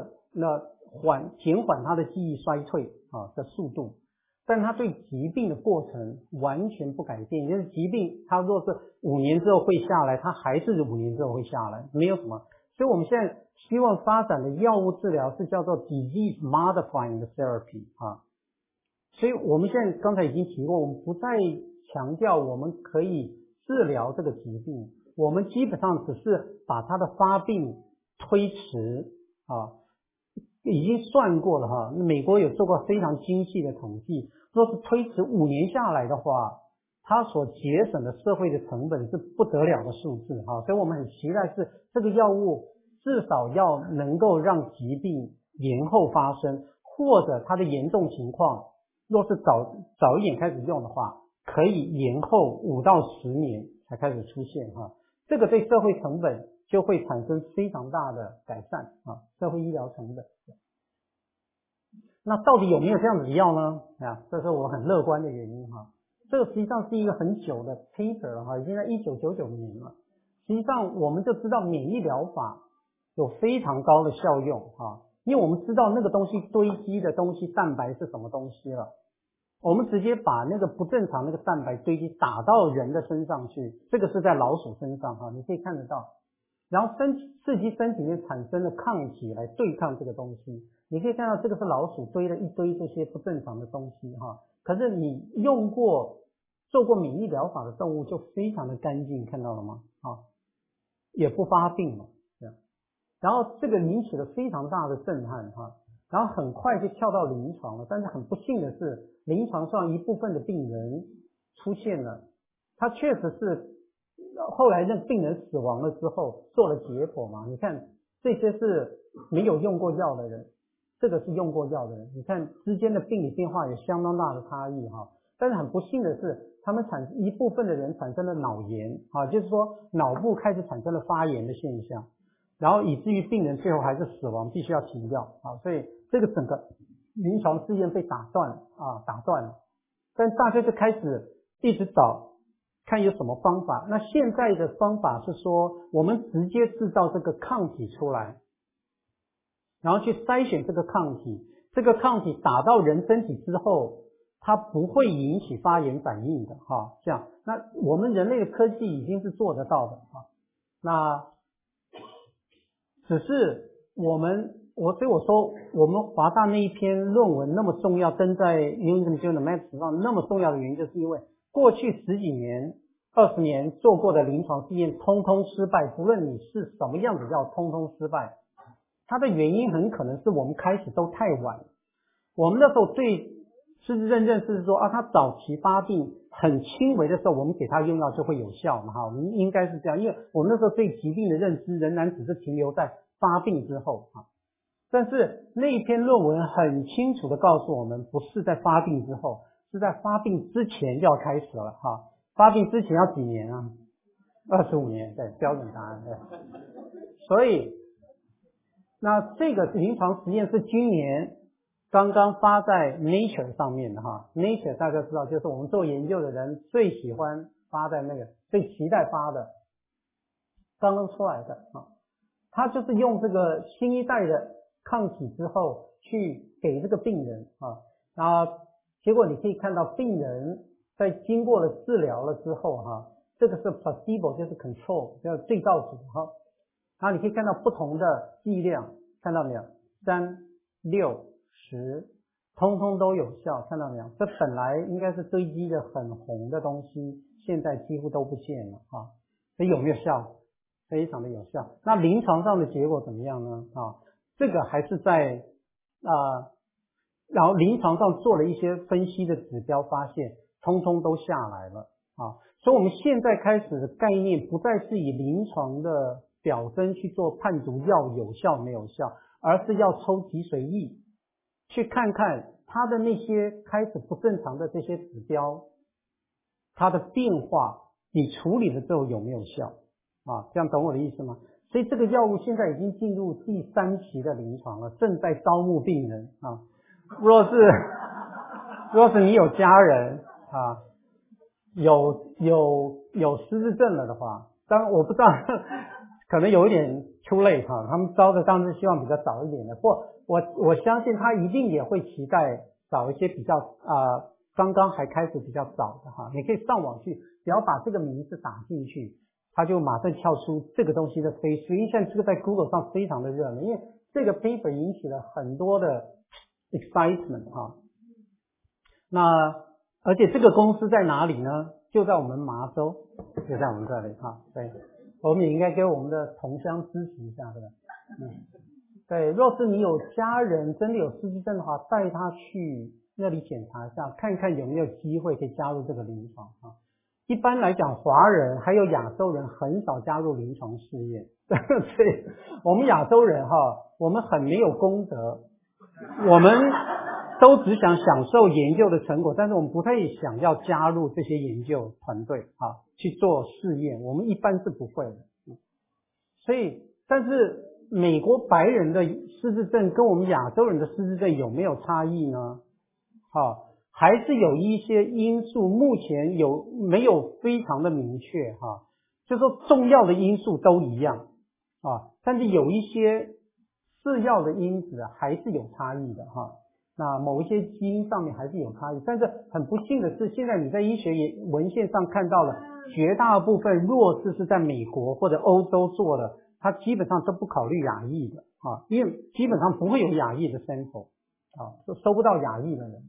减缓它的记忆衰退的速度，但它对疾病的过程完全不改变，也就是疾病它若是5年之后会下来，它还是5年之后会下来，没有什么。所以我们现在希望发展的药物治疗是叫做 disease modifying therapy 所以我们现在刚才已经提过，我们不再强调我们可以治疗这个疾病，我们基本上只是把它的发病推迟已经算过了哈，美国有做过非常精细的统计，若是推迟5年下来的话，它所节省的社会的成本是不得了的数字哈，所以我们很期待是这个药物至少要能够让疾病延后发生，或者它的严重情况若是早一点开始用的话，可以延后5到10年才开始出现哈。这个对社会成本就会产生非常大的改善社会医疗成本。那到底有没有这样子的药呢？这是我很乐观的原因这个实际上是一个很久的 paper 已经在1999年了。实际上我们就知道免疫疗法有非常高的效用因为我们知道那个东西堆积的东西蛋白是什么东西了。我们直接把那个不正常那个蛋白堆积打到人的身上去，这个是在老鼠身上你可以看得到，然后刺激身体里面产生了抗体来对抗这个东西。你可以看到这个是老鼠堆了一堆这些不正常的东西可是你做过免疫疗法的动物就非常的干净，看到了吗也不发病了然后这个引起了非常大的震撼然后很快就跳到临床了，但是很不幸的是，临床上一部分的病人出现了，他确实是后来那病人死亡了之后做了解剖嘛，你看这些是没有用过药的人，这个是用过药的人，你看之间的病理变化有相当大的差异但是很不幸的是，他们一部分的人产生了脑炎就是说脑部开始产生了发炎的现象，然后以至于病人最后还是死亡，必须要停药所以这个整个临床试验被打断了。但大家就开始一直找看有什么方法。那现在的方法是说，我们直接制造这个抗体出来，然后去筛选这个抗体，这个抗体打到人身体之后，它不会引起发炎反应的这样。那我们人类的科技已经是做得到的那只是所以我说我们华大那一篇论文那么重要，登在 New England Journal of Medicine 上那么重要的原因，就是因为过去10几年、20年做过的临床试验通通失败，不论你是什么样子药，通通失败。它的原因很可能是我们开始都太晚。我们那时候对失智症认识是说它早期发病很轻微的时候，我们给它用药就会有效嘛我们应该是这样，因为我们那时候对疾病的认知仍然只是停留在发病之后但是那一篇论文很清楚的告诉我们，不是在发病之后，是在发病之前就要开始了发病之前要几年25年，对，标准答案对。所以那这个临床实验是今年刚刚发在 Nature 上面的哈 ，Nature 大家知道，就是我们做研究的人最喜欢发在那个，最期待发的，刚刚出来的啊，他就是用这个新一代的抗体之后去给这个病人啊，然后结果你可以看到病人在经过了治疗了之后哈，这个是 placebo 就是 control 叫对照组哈，然后你可以看到不同的剂量，看到没有？3、6、10，通通都有效，看到没有？这本来应该是堆积的很红的东西，现在几乎都不见了啊。所以有没有效？非常的有效。那临床上的结果怎么样呢？啊，这个还是在然后临床上做了一些分析的指标，发现通通都下来了啊。所以我们现在开始的概念不再是以临床的表征去做判读药有效没有效，而是要抽脊髓液去看看它的那些开始不正常的这些指标，它的变化，你处理了之后有没有效啊？这样懂我的意思吗？所以这个药物现在已经进入第3期的临床了，正在招募病人啊。若是你有家人啊，有失智症了的话，当然我不知道，可能有一点 too late 哈，他们招的当然是希望比较早一点的。不，我相信他一定也会期待找一些比较刚刚还开始比较早的哈。你可以上网去，只要把这个名字打进去，他就马上跳出这个东西的phase 3，因为现在这个在 Google 上非常的热门，因为这个 paper 引起了很多的 excitement 哈。那而且这个公司在哪里呢？就在我们麻州，就在我们这里哈。对，我们也应该给我们的同乡支持一下，对吧？对，若是你有家人真的有失智症的话，带他去那里检查一下，看看有没有机会可以加入这个临床啊。一般来讲，华人还有亚洲人很少加入临床试验，所以我们亚洲人哈，我们很没有公德，我们都只想享受研究的成果，但是我们不太想要加入这些研究团队啊去做试验，我们一般是不会的。所以，但是美国白人的失智症跟我们亚洲人的失智症有没有差异呢？还是有一些因素，目前没有非常的明确哈，就说重要的因素都一样啊，但是有一些次要的因子还是有差异的哈。那某一些基因上面还是有差异，但是很不幸的是，现在你在医学文献上看到了绝大部分若是在美国或者欧洲做的，它基本上都不考虑亚裔的啊，因为基本上不会有亚裔的 sample 啊，收不到亚裔的人。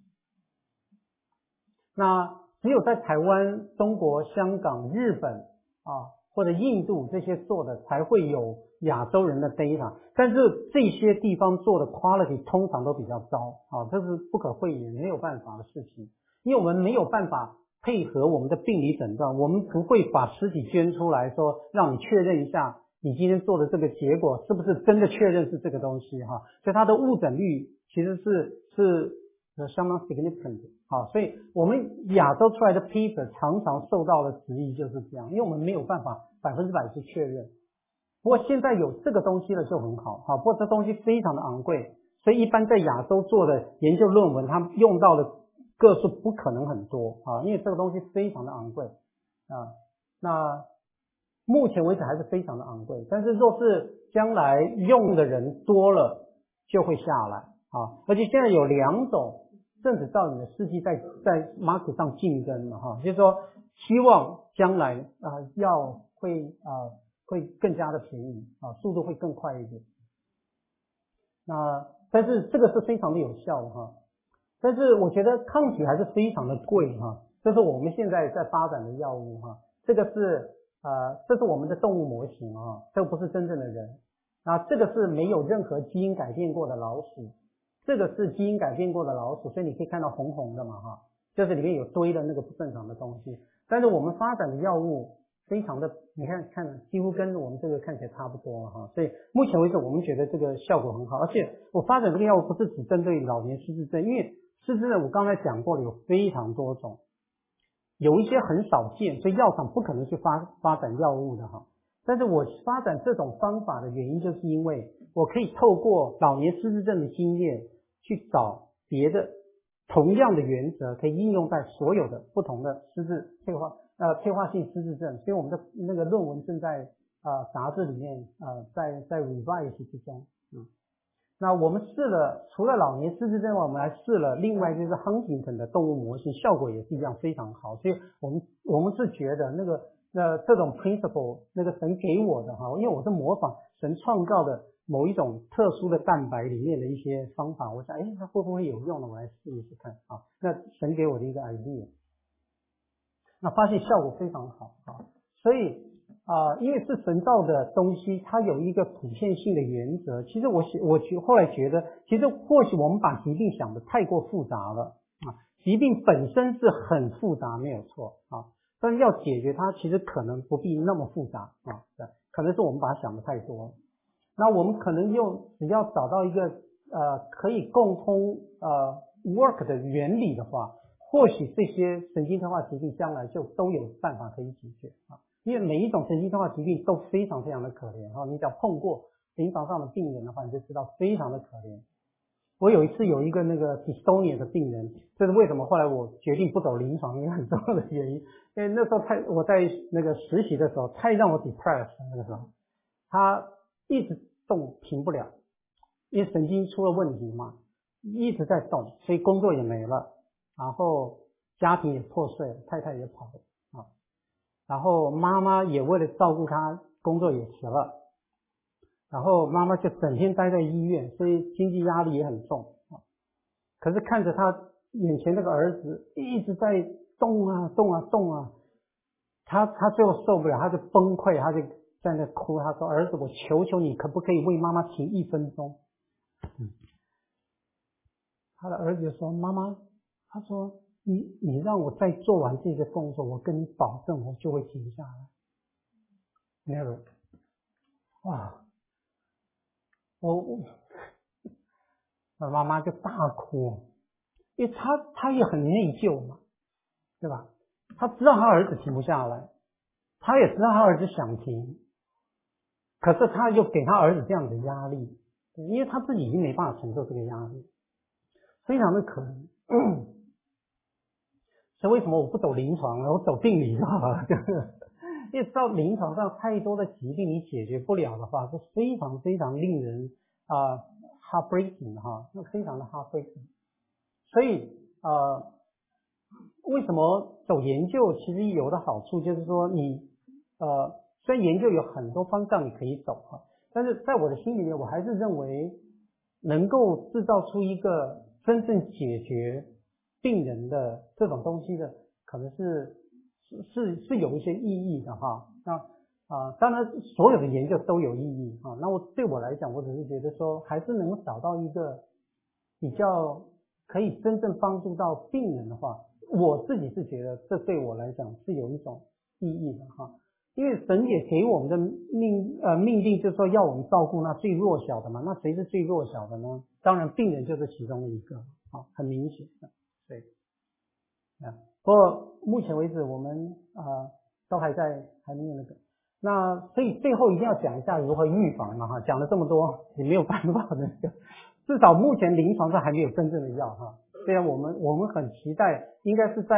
那只有在台湾、中国、香港、日本啊或者印度这些做的才会有亚洲人的 data， 但是这些地方做的 quality 通常都比较糟啊，这是不可讳言，没有办法的事情，因为我们没有办法配合我们的病理诊断，我们不会把尸体捐出来说让你确认一下你今天做的这个结果是不是真的确认是这个东西哈，所以它的误诊率其实是相当 significant 好，所以我们亚洲出来的 paper 常常受到的质疑就是这样，因为我们没有办法100%去确认。不过现在有这个东西了就很好，不过这东西非常的昂贵，所以一般在亚洲做的研究论文，它用到的个数不可能很多啊，因为这个东西非常的昂贵啊。那目前为止还是非常的昂贵，但是若是将来用的人多了，就会下来啊。而且现在有2种正子造影的试剂在 market 上竞争了哈，就是说希望将来会更加的便宜啊，速度会更快一点。那但是这个是非常的有效的哈，但是我觉得抗体还是非常的贵哈，这是我们现在在发展的药物哈，这是我们的动物模型啊，这个不是真正的人。那这个是没有任何基因改变过的老鼠，这个是基因改变过的老鼠，所以你可以看到红红的嘛哈，就是里面有堆的那个不正常的东西。但是我们发展的药物非常的，你看几乎跟我们这个看起来差不多了哈，所以目前为止我们觉得这个效果很好，而且我发展这个药物不是只针对老年失智症，因为失智症我刚才讲过了有非常多种，有一些很少见，所以药厂不可能去发展药物的哈。但是我发展这种方法的原因，就是因为我可以透过老年失智症的经验去找别的同样的原则可以应用在所有的不同的失智退化性失智症，所以我们的那个论文正在杂志里面在 revise 之中。那我们试了除了老年失智症外，我们还试了另外就是亨廷顿的动物模型，效果也是一样非常好。所以我们是觉得这种 principle 那个神给我的因为我是模仿神创造的某一种特殊的蛋白里面的一些方法，我想它会不会有用呢？我来试一试看啊。那神给我的一个 idea， 那发现效果非常好啊。所以因为是神造的东西，它有一个普遍性的原则。其实我后来觉得，其实或许我们把疾病想得太过复杂了啊。疾病本身是很复杂，没有错啊，但是要解决它，其实可能不必那么复杂啊。可能是我们把它想得太多了。那我们可能只要找到一个可以共通work 的原理的话，或许这些神经退化疾病将来就都有办法可以解决啊。因为每一种神经退化疾病都非常非常的可怜你只要碰过临床上的病人的话，你就知道非常的可怜。我有一次有一个那个 dystonia 的病人，这是为什么后来我决定不走临床一个很重要的原因。因为那时候我在那个实习的时候太让我 depressed， 那个时候他一直动停不了，因为神经出了问题嘛，一直在动，所以工作也没了，然后家庭也破碎了，太太也跑了然后妈妈也为了照顾他工作也辞了，然后妈妈就整天待在医院，所以经济压力也很重可是看着他眼前那个儿子一直在动啊，他最后受不了，他就崩溃，他就在那哭，他说儿子，我求求你可不可以为妈妈停1分钟他的儿子就说妈妈，他说你让我再做完这个动作，我跟你保证我就会停下来。Never。 哇，我妈妈就大哭，因为他也很内疚嘛，对吧？他知道他儿子停不下来，他也知道他儿子想停，可是他又给他儿子这样的压力，因为他自己已经没办法承受这个压力，非常的可怜所以为什么我不走临床了，我走病理就好了因为到临床上太多的疾病你解决不了的话，是非常非常令人heartbreaking 非常的 heartbreaking。 所以为什么走研究，其实有的好处就是说你虽然研究有很多方向你可以走但是在我的心里面，我还是认为能够制造出一个真正解决病人的这种东西的，可能是有一些意义的那当然所有的研究都有意义那对我来讲，我只是觉得说还是能够找到一个比较可以真正帮助到病人的话，我自己是觉得这对我来讲是有一种意义的因为神也给我们的命令就是说要我们照顾那最弱小的嘛，那谁是最弱小的呢？当然病人就是其中的一个很明显的。对不过目前为止我们都还没有那个，那所以最后一定要讲一下如何预防嘛讲了这么多也没有办法那个，至少目前临床上还没有真正的药虽然我们很期待，应该是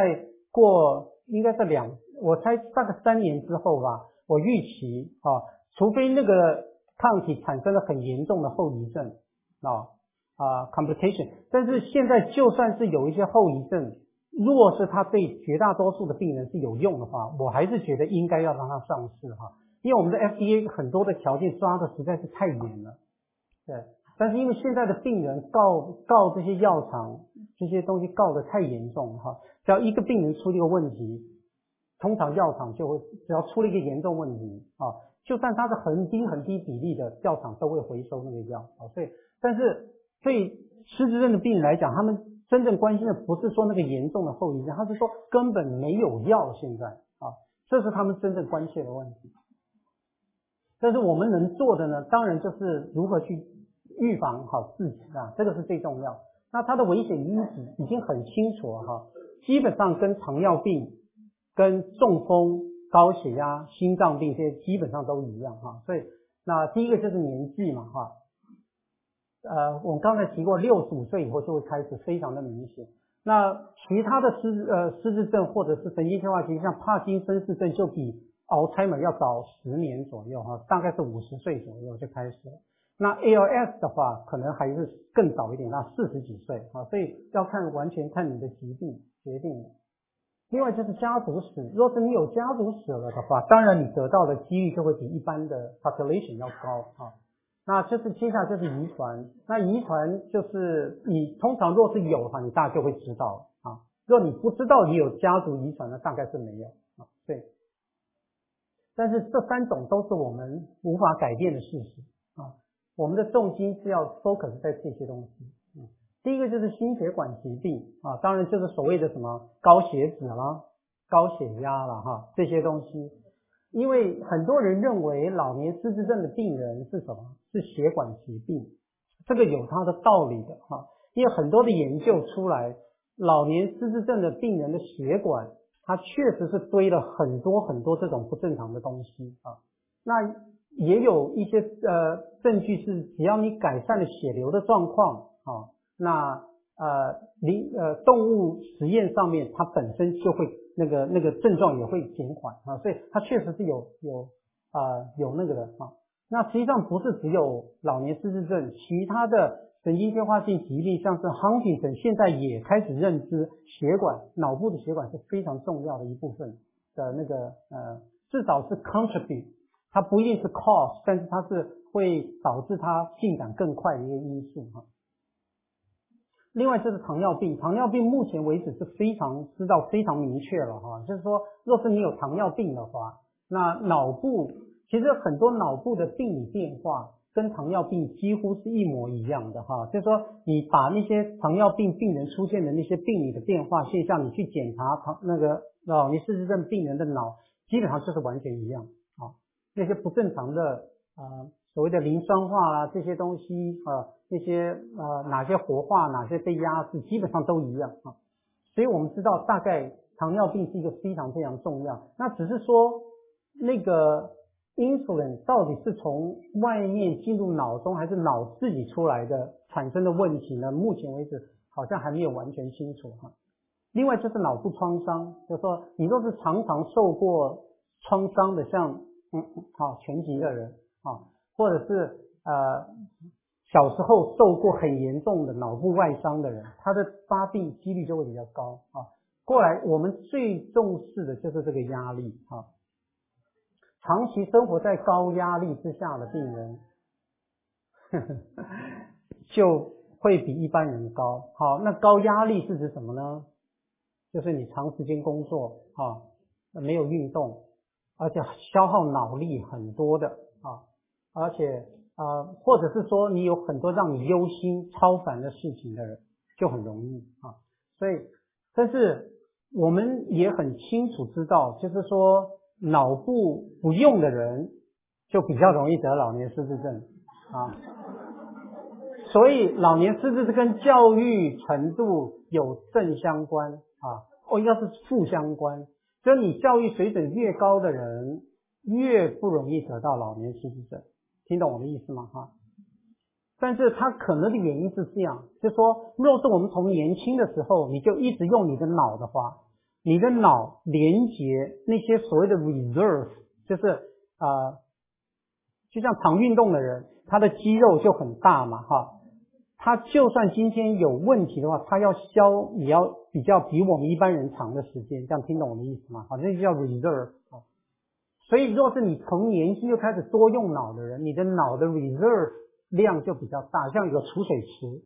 我猜大概3年之后吧，我预期除非那个抗体产生了很严重的后遗症complication， 但是现在就算是有一些后遗症，若是它对绝大多数的病人是有用的话，我还是觉得应该要让它上市因为我们的 FDA 很多的条件抓的实在是太严了。对，但是因为现在的病人告这些药厂这些东西告得太严重只要一个病人出了一个问题，通常药厂就会只要出了一个严重问题就算它是很低比例的，药厂都会回收那个药所以但是对失智症的病人来讲，他们真正关心的不是说那个严重的后遗症，他是说根本没有药现在这是他们真正关切的问题。但是我们能做的呢，当然就是如何去预防好自己这个是最重要。那它的危险因子已经很清楚了基本上跟糖尿病、跟中风、高血压、心脏病这些基本上都一样所以那第一个就是年纪嘛我们刚才提过65岁以后就会开始非常的明显。那其他的失智症或者是神经退化疾病，像帕金森氏症就比Alzheimer 要早10年左右哈，大概是50岁左右就开始了。那 ALS 的话，可能还是更早一点，那40几岁啊，所以要完全看你的疾病决定的。另外就是家族史，若是你有家族史了的话，当然你得到的几率就会比一般的 population 要高啊。那就是接下来就是遗传，那遗传就是你通常若是有的话，你大概就会知道啊。若你不知道你有家族遗传，那大概是没有啊。对，但是这3种都是我们无法改变的事实啊。我们的重心是要 focus 在这些东西。第一个就是心血管疾病啊，当然就是所谓的什么高血脂啦、高血压啦哈，这些东西。因为很多人认为老年失智症的病人是什么？是血管疾病，这个有它的道理的哈。因为很多的研究出来，老年失智症的病人的血管，它确实是堆了很多很多这种不正常的东西啊。那也有一些证据是，只要你改善了血流的状况啊，那动物实验上面它本身就会那个症状也会减缓啊，所以它确实是有那个的啊。那实际上不是只有老年失智症，其他的神经退化性疾病，像是 Huntington 现在也开始认知血管，脑部的血管是非常重要的一部分的那个至少是 contribute， 它不一定是 cause， 但是它是会导致它进展更快的一个因素哈。另外就是糖尿病，糖尿病目前为止是知道非常明确了哈，就是说若是你有糖尿病的话，那脑部其实很多脑部的病理变化跟糖尿病几乎是一模一样的哈，就是说你把那些糖尿病病人出现的那些病理的变化现象，你去检查那个老年失智症病人的脑，基本上就是完全一样啊，那些不正常的所谓的磷酸化啦这些东西那些哪些活化哪些被压制基本上都一样啊，所以我们知道大概糖尿病是一个非常非常重要，那只是说那个 insulin 到底是从外面进入脑中还是脑自己出来的产生的问题呢，目前为止好像还没有完全清楚哈。另外就是脑部创伤，就是说你若是常常受过创伤的，像拳击的人或者是小时候受过很严重的脑部外伤的人，他的发病几率就会比较高啊。过来我们最重视的就是这个压力啊，长期生活在高压力之下的病人就会比一般人高。好，那高压力是指什么呢？就是你长时间工作没有运动，而且消耗脑力很多的而且或者是说你有很多让你忧心超烦的事情的人就很容易所以但是我们也很清楚知道，就是说脑部不用的人就比较容易得老年失智症所以老年失智症跟教育程度有正相关应该是负相关，就是你教育水准越高的人越不容易得到老年失智症，听懂我的意思吗但是它可能的原因是这样，就是说若是我们从年轻的时候你就一直用你的脑的话，你的脑连接那些所谓的 reserve， 就是就像常运动的人，他的肌肉就很大嘛他就算今天有问题的话，他要也要比我们一般人长的时间，这样听懂我的意思吗？这就叫 reserve所以若是你从年轻就开始多用脑的人，你的脑的 reserve 量就比较大，像有个储水池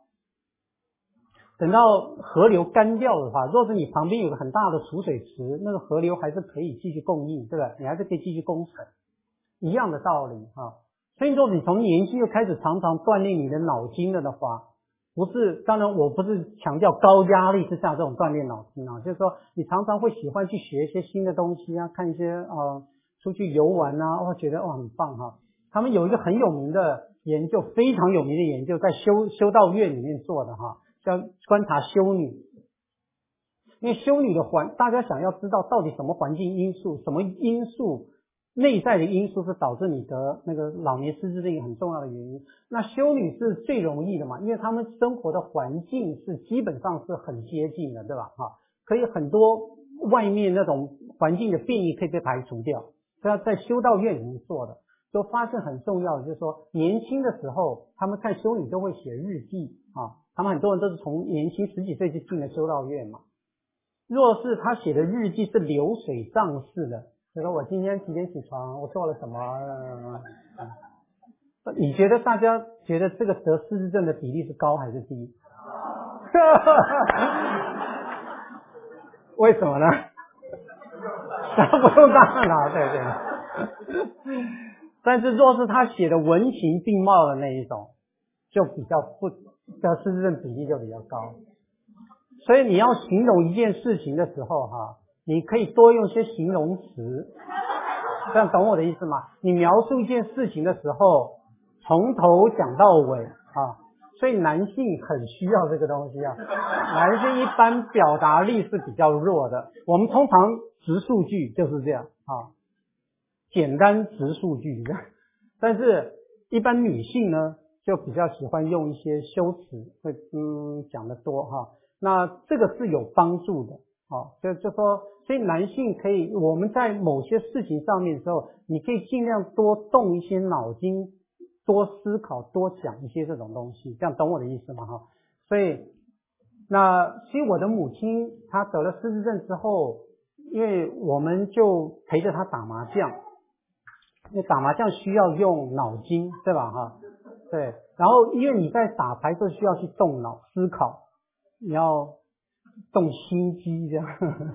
等到河流干掉的话，若是你旁边有个很大的储水池，那个河流还是可以继续供应，对吧？你还是可以继续供水，一样的道理所以说你从年轻就开始常常锻炼你的脑筋了的话，当然我不是强调高压力之下这种锻炼脑筋就是说你常常会喜欢去学一些新的东西看一些出去游玩觉得很棒他们有一个很有名的研究，非常有名的研究，在修道院里面做的叫观察修女。因为修女的大家想要知道到底什么环境因素，什么因素内在的因素是导致你得那个老年失智的一个很重要的原因。那修女是最容易的嘛，因为他们生活的环境是基本上是很接近的，对吧？可以很多外面那种环境的变异可以被排除掉，这要在修道院里面做的。都发现很重要的就是说，年轻的时候他们看修女都会写日记他们很多人都是从年轻10几岁就进了修道院嘛。若是他写的日记是流水账式的，比如说我今天几点起床，我做了什么，你觉得大家觉得这个得失智症的比例是高还是低？为什么呢？不用大脑，对对。但是若是他写的文情并茂的那一种，就比较不得失智症比例就比较高。所以你要形容一件事情的时候你可以多用些形容词，这样懂我的意思吗？你描述一件事情的时候，从头讲到尾所以男性很需要这个东西男性一般表达力是比较弱的，我们通常直述句就是这样简单直述句这样，但是一般女性呢就比较喜欢用一些修辞，会讲得多那这个是有帮助的就说，所以男性可以，我们在某些事情上面的时候，你可以尽量多动一些脑筋，多思考，多讲一些这种东西，这样懂我的意思吗所以其实我的母亲她得了失智症之后，因为我们就陪着她打麻将，因为打麻将需要用脑筋，对吧对，然后因为你在打牌就需要去动脑思考，你要动心机这样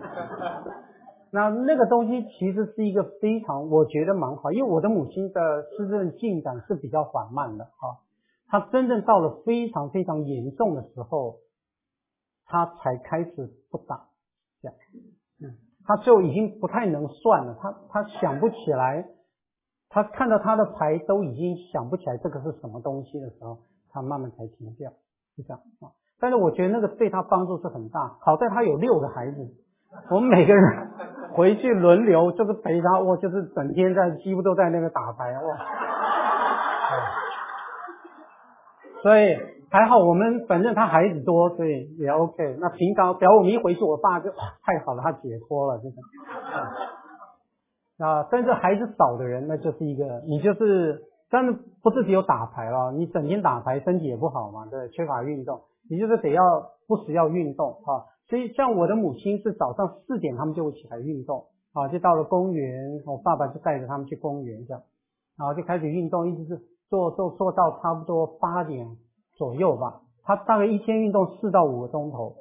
那个东西其实是一个非常我觉得蛮好，因为我的母亲的失智症进展是比较缓慢的她真正到了非常非常严重的时候，她才开始不打这样她就已经不太能算了，她想不起来，她看到她的牌都已经想不起来这个是什么东西的时候，她慢慢才停掉，就这样但是我觉得那个对她帮助是很大，好在她有6个孩子，我们每个人回去轮流就是陪她，就是整天几乎都在那个打牌所以还好我们反正她孩子多，所以也 OK。那平常只要我们一回去，我爸就太好了，他解脱了这种但是孩子少的人，那就是一个你就是但是不是只有打牌了，你整天打牌身体也不好嘛，对，缺乏运动，你就是得要不时要运动所以像我的母亲是早上4点他们就会起来运动就到了公园，我爸爸就带着他们去公园这样，然后就开始运动，一直是做到差不多8点左右吧，他大概一天运动4到5个钟头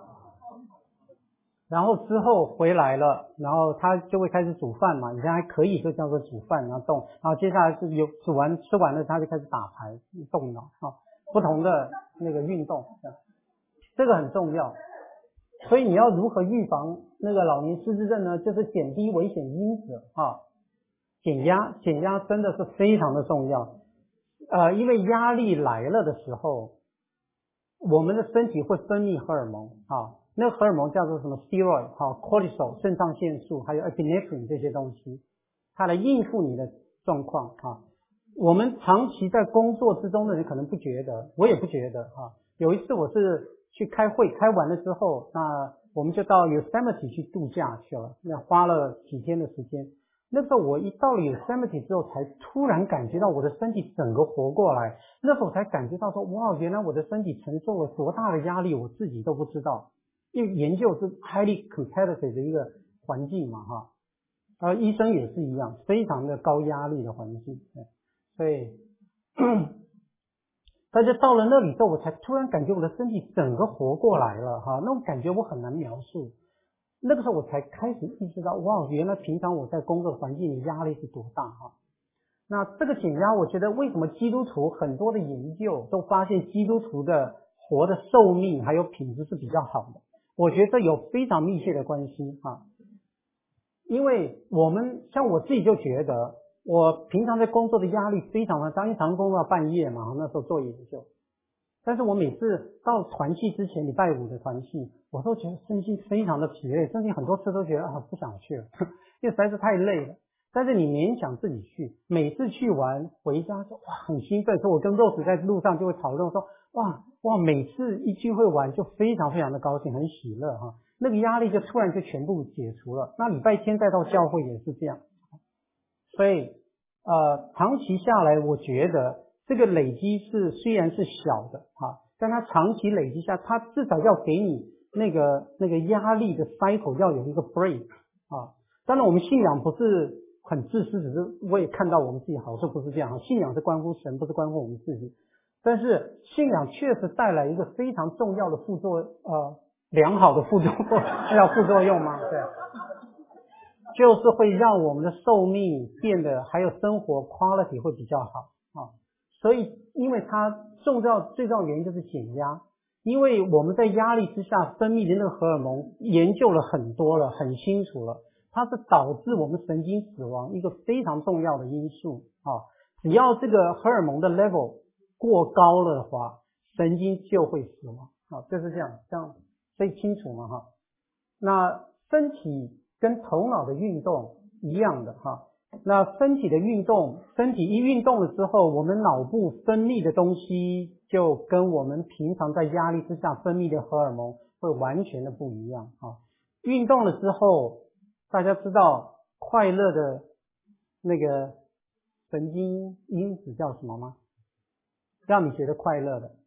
然后之后回来了，然后他就会开始煮饭嘛，以前还可以就叫做煮饭然后动，然后接下来是有吃完了他就开始打牌动脑不同的那个运动这个很重要。所以你要如何预防那个老年失智症呢？就是减低危险因子减压真的是非常的重要因为压力来了的时候，我们的身体会分泌荷尔蒙那个荷尔蒙叫做什么 steroid cortisol 肾上腺素还有 epinephrine 这些东西，它来应付你的状况我们长期在工作之中的人可能不觉得，我也不觉得有一次我是去开会，开完了之后，那我们就到 Yosemite 去度假去了，那花了几天的时间。那时候我一到了 Yosemite 之后，才突然感觉到我的身体整个活过来。那时候我才感觉到说，哇，原来我的身体承受了多大的压力，我自己都不知道。因为研究是 highly competitive 的一个环境嘛医生也是一样，非常的高压力的环境。所以但是到了那里之后，我才突然感觉我的身体整个活过来了那种感觉我很难描述。那个时候我才开始意识到，哇，原来平常我在工作环境里压力是多大那这个减压，我觉得为什么基督徒很多的研究都发现基督徒的活的寿命还有品质是比较好的，我觉得这有非常密切的关系因为我们像我自己就觉得我平常在工作的压力非常大，因为常工作到半夜嘛，那时候做研究。但是我每次到团契之前，礼拜5的团契，我都觉得身心非常的疲累，甚至很多次都觉得不想去了，因为实在是太累了。 但是你勉强自己去，每次去玩回家就哇很兴奋，所以我跟Rose在路上就会讨论说，哇每次一聚会玩就非常非常的高兴，很喜乐哈，那个压力就突然就全部解除了。那礼拜天再到教会也是这样，所以长期下来，我觉得这个累积虽然是小的但它长期累积下，它至少要给你那个压力的 cycle 要有一个 break 当然我们信仰不是很自私，只是我也看到我们自己好处，不是这样。信仰是关乎神，不是关乎我们自己。但是信仰确实带来一个非常重要的良好的副作用，叫副作用吗？对，就是会让我们的寿命变得，还有生活 quality 会比较好所以因为它最重要的原因就是减压，因为我们在压力之下分泌的那个荷尔蒙研究了很多了，很清楚了，它是导致我们神经死亡一个非常重要的因素只要这个荷尔蒙的 level 过高了的话，神经就会死亡就是这样所以清楚嘛那身体跟头脑的运动一样的那身体的运动，身体一运动了之后，我们脑部分泌的东西就跟我们平常在压力之下分泌的荷尔蒙会完全的不一样运动了之后，大家知道快乐的那个神经因子叫什么吗？让你觉得快乐的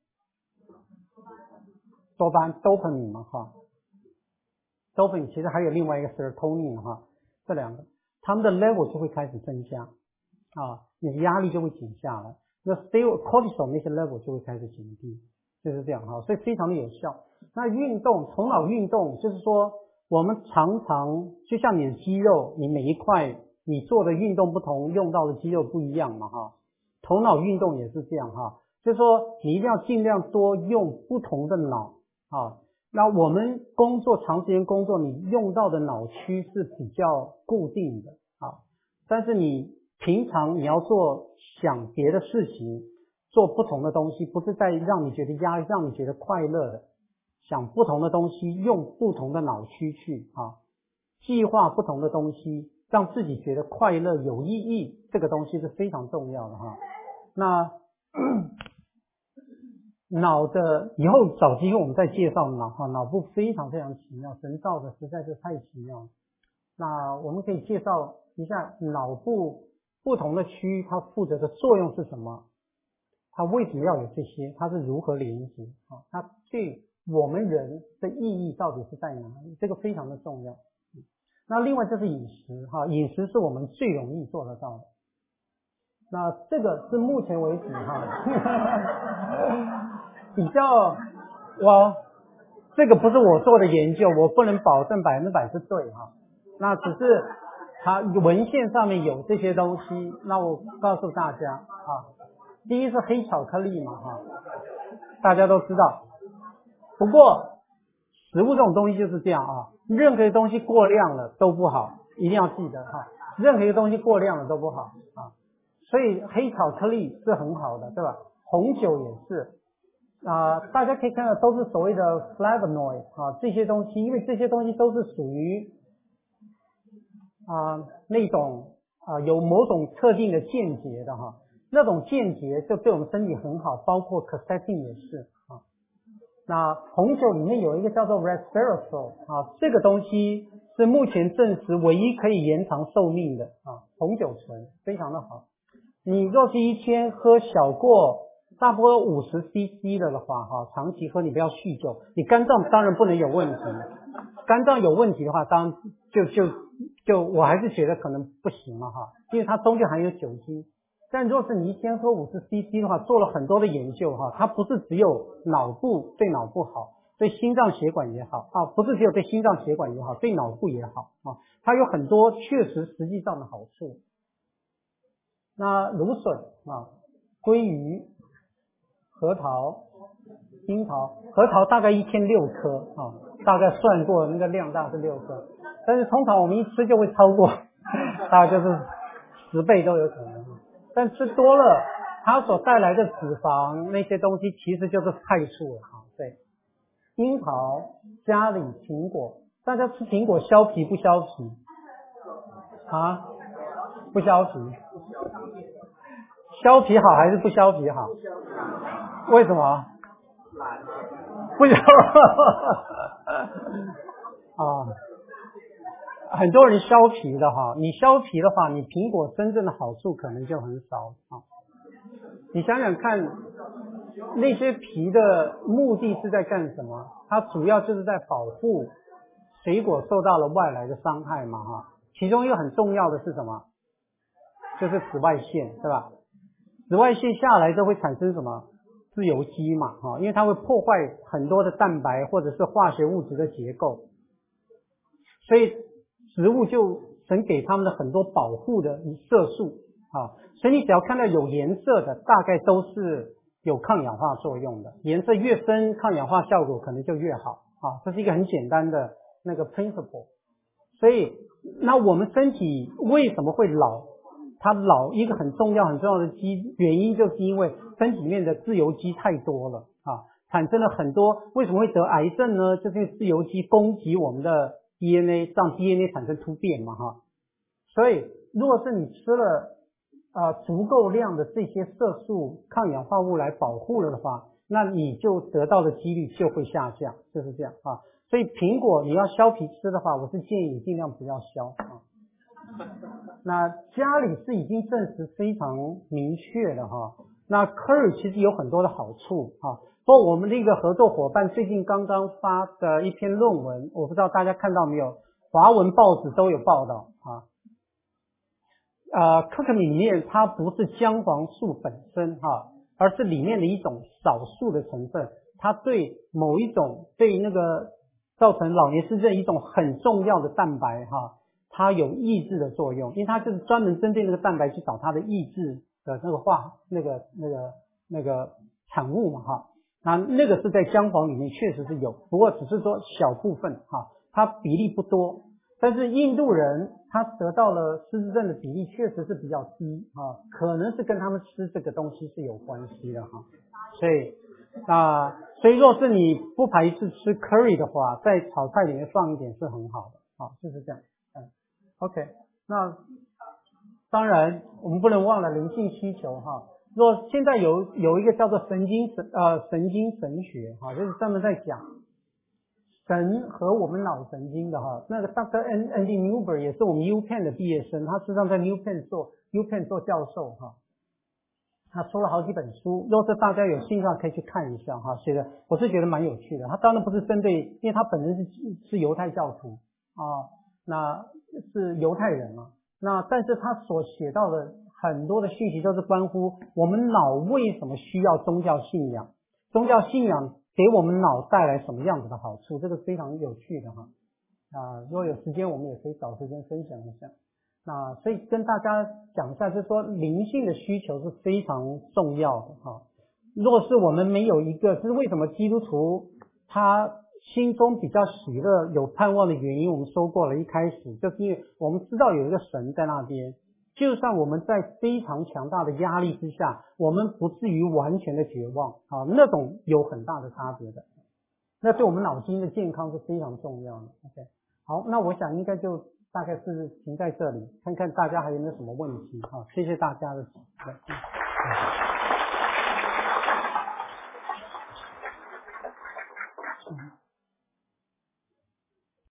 dopamine 嘛dopamine 其实还有另外一个 serotonin 这两个他们的 level 就会开始增加你的压力就会减下来，那 cortisol 那些 level 就会开始减低，就是这样所以非常的有效。那运动，头脑运动就是说我们常常就像你的肌肉，你每一块你做的运动不同，用到的肌肉不一样嘛头脑运动也是这样就是说你一定要尽量多用不同的脑那我们长时间工作，你用到的脑区是比较固定的但是你平常你要想别的事情，做不同的东西，不是在让你觉得压力，让你觉得快乐的，想不同的东西，用不同的脑区去计划不同的东西，让自己觉得快乐有意义，这个东西是非常重要的那脑的以后找机会我们再介绍脑部非常非常奇妙，神造的实在是太奇妙了。那我们可以介绍一下脑部不同的区域它负责的作用是什么，它为什么要有这些，它是如何连接它对我们人的意义到底是在哪里，这个非常的重要。那另外就是饮食饮食是我们最容易做得到的，那这个是目前为止比较这个不是我做的研究，我不能保证100%是对那只是它文献上面有这些东西，那我告诉大家第一是黑巧克力嘛大家都知道，不过食物这种东西就是这样任何东西过量了都不好，一定要记得任何一个东西过量了都不好所以黑巧克力是很好的，对吧？红酒也是大家可以看到都是所谓的 flavonoid 这些东西，因为这些东西都是属于那种有某种特定的间接的那种间接就对我们身体很好，包括 quercetin 也是那红酒里面有一个叫做 resveratrol 这个东西是目前证实唯一可以延长寿命的红酒醇非常的好。你若是一天喝小过差不多50 cc 了的话长期喝，你不要酗酒，你肝脏当然不能有问题，肝脏有问题的话当然就我还是觉得可能不行了因为它中间含有酒精。但若是你一天喝50 cc 的话，做了很多的研究它不是只有脑部对脑部好，对心脏血管也好不是只有对心脏血管也好，对脑部也好它有很多确实实际上的好处。那芦笋鲑鱼、核桃、樱桃，核桃大概一天6颗大概算过那个量大是6颗，但是通常我们一吃就会超过大概就是10倍都有可能但吃多了它所带来的脂肪那些东西其实就是害处了对，樱桃、家里苹果，大家吃苹果削皮不削皮不削皮？削皮好还是不削皮好？为什么？不削啊，很多人削皮的哈，你削皮的话，你苹果真正的好处可能就很少啊。你想想看，那些皮的目的是在干什么？它主要就是在保护水果受到了外来的伤害嘛哈。其中一个很重要的是什么？就是紫外线，对吧？紫外线下来都会产生什么？自由基嘛哈，因为它会破坏很多的蛋白或者是化学物质的结构，所以植物就能给它们的很多保护的色素啊，所以你只要看到有颜色的，大概都是有抗氧化作用的，颜色越深，抗氧化效果可能就越好啊，这是一个很简单的那个 principle。所以那我们身体为什么会老？它老一个很重要的原因，就是因为身体里面的自由基太多了啊，产生了很多。为什么会得癌症呢？就是因为自由基攻击我们的 DNA， 让 DNA 产生突变嘛哈。所以如果是你吃了足够量的这些色素、抗氧化物来保护了的话，那你就得到的几率就会下降，就是这样啊。所以苹果你要削皮吃的话，我是建议你尽量不要削啊。那家里是已经证实非常明确的哈。那 curry 其实有很多的好处哈。不过我们的一个合作伙伴最近刚刚发的一篇论文，我不知道大家看到没有，华文报纸都有报道啊。curcumin 里面它不是姜黄素本身哈，而是里面的一种少数的成分，它对某一种对那个造成老年痴症一种很重要的蛋白哈，它有抑制的作用，因为它就是专门针对那个蛋白去找它的抑制的那个产物嘛哈。那个是在姜黄里面确实是有，不过只是说小部分哈，它比例不多。但是印度人他得到了失智症的比例确实是比较低啊，可能是跟他们吃这个东西是有关系的哈。所以若是你不排斥吃 curry 的话，在炒菜里面放一点是很好的啊，就是这样。OK， 那当然我们不能忘了灵性需求哈。若现在有一个叫做神经神学哈，就是专门在讲神和我们脑神经的哈。那个 Dr. Andy Newberg 也是我们 UPenn 的毕业生，他实际上在 UPenn 做教授哈。他出了好几本书，若是大家有兴趣可以去看一下哈，写的我是觉得蛮有趣的。他当然不是针对，因为他本人是犹太教徒啊，那是犹太人嘛。那但是他所写到的很多的讯息都是关乎我们脑为什么需要宗教信仰，宗教信仰给我们脑带来什么样子的好处，这个非常有趣的哈。如果有时间我们也可以找时间分享一下。那所以跟大家讲一下，就是说灵性的需求是非常重要的哈。若是我们没有一个，就是为什么基督徒他心中比较喜乐有盼望的原因，我们说过了，一开始就是因为我们知道有一个神在那边，就算我们在非常强大的压力之下，我们不至于完全的绝望啊，那种有很大的差别的。那对我们脑筋的健康是非常重要的。OK， 好，那我想应该就大概是停在这里，看看大家还有没有什么问题哈。谢谢大家的指教。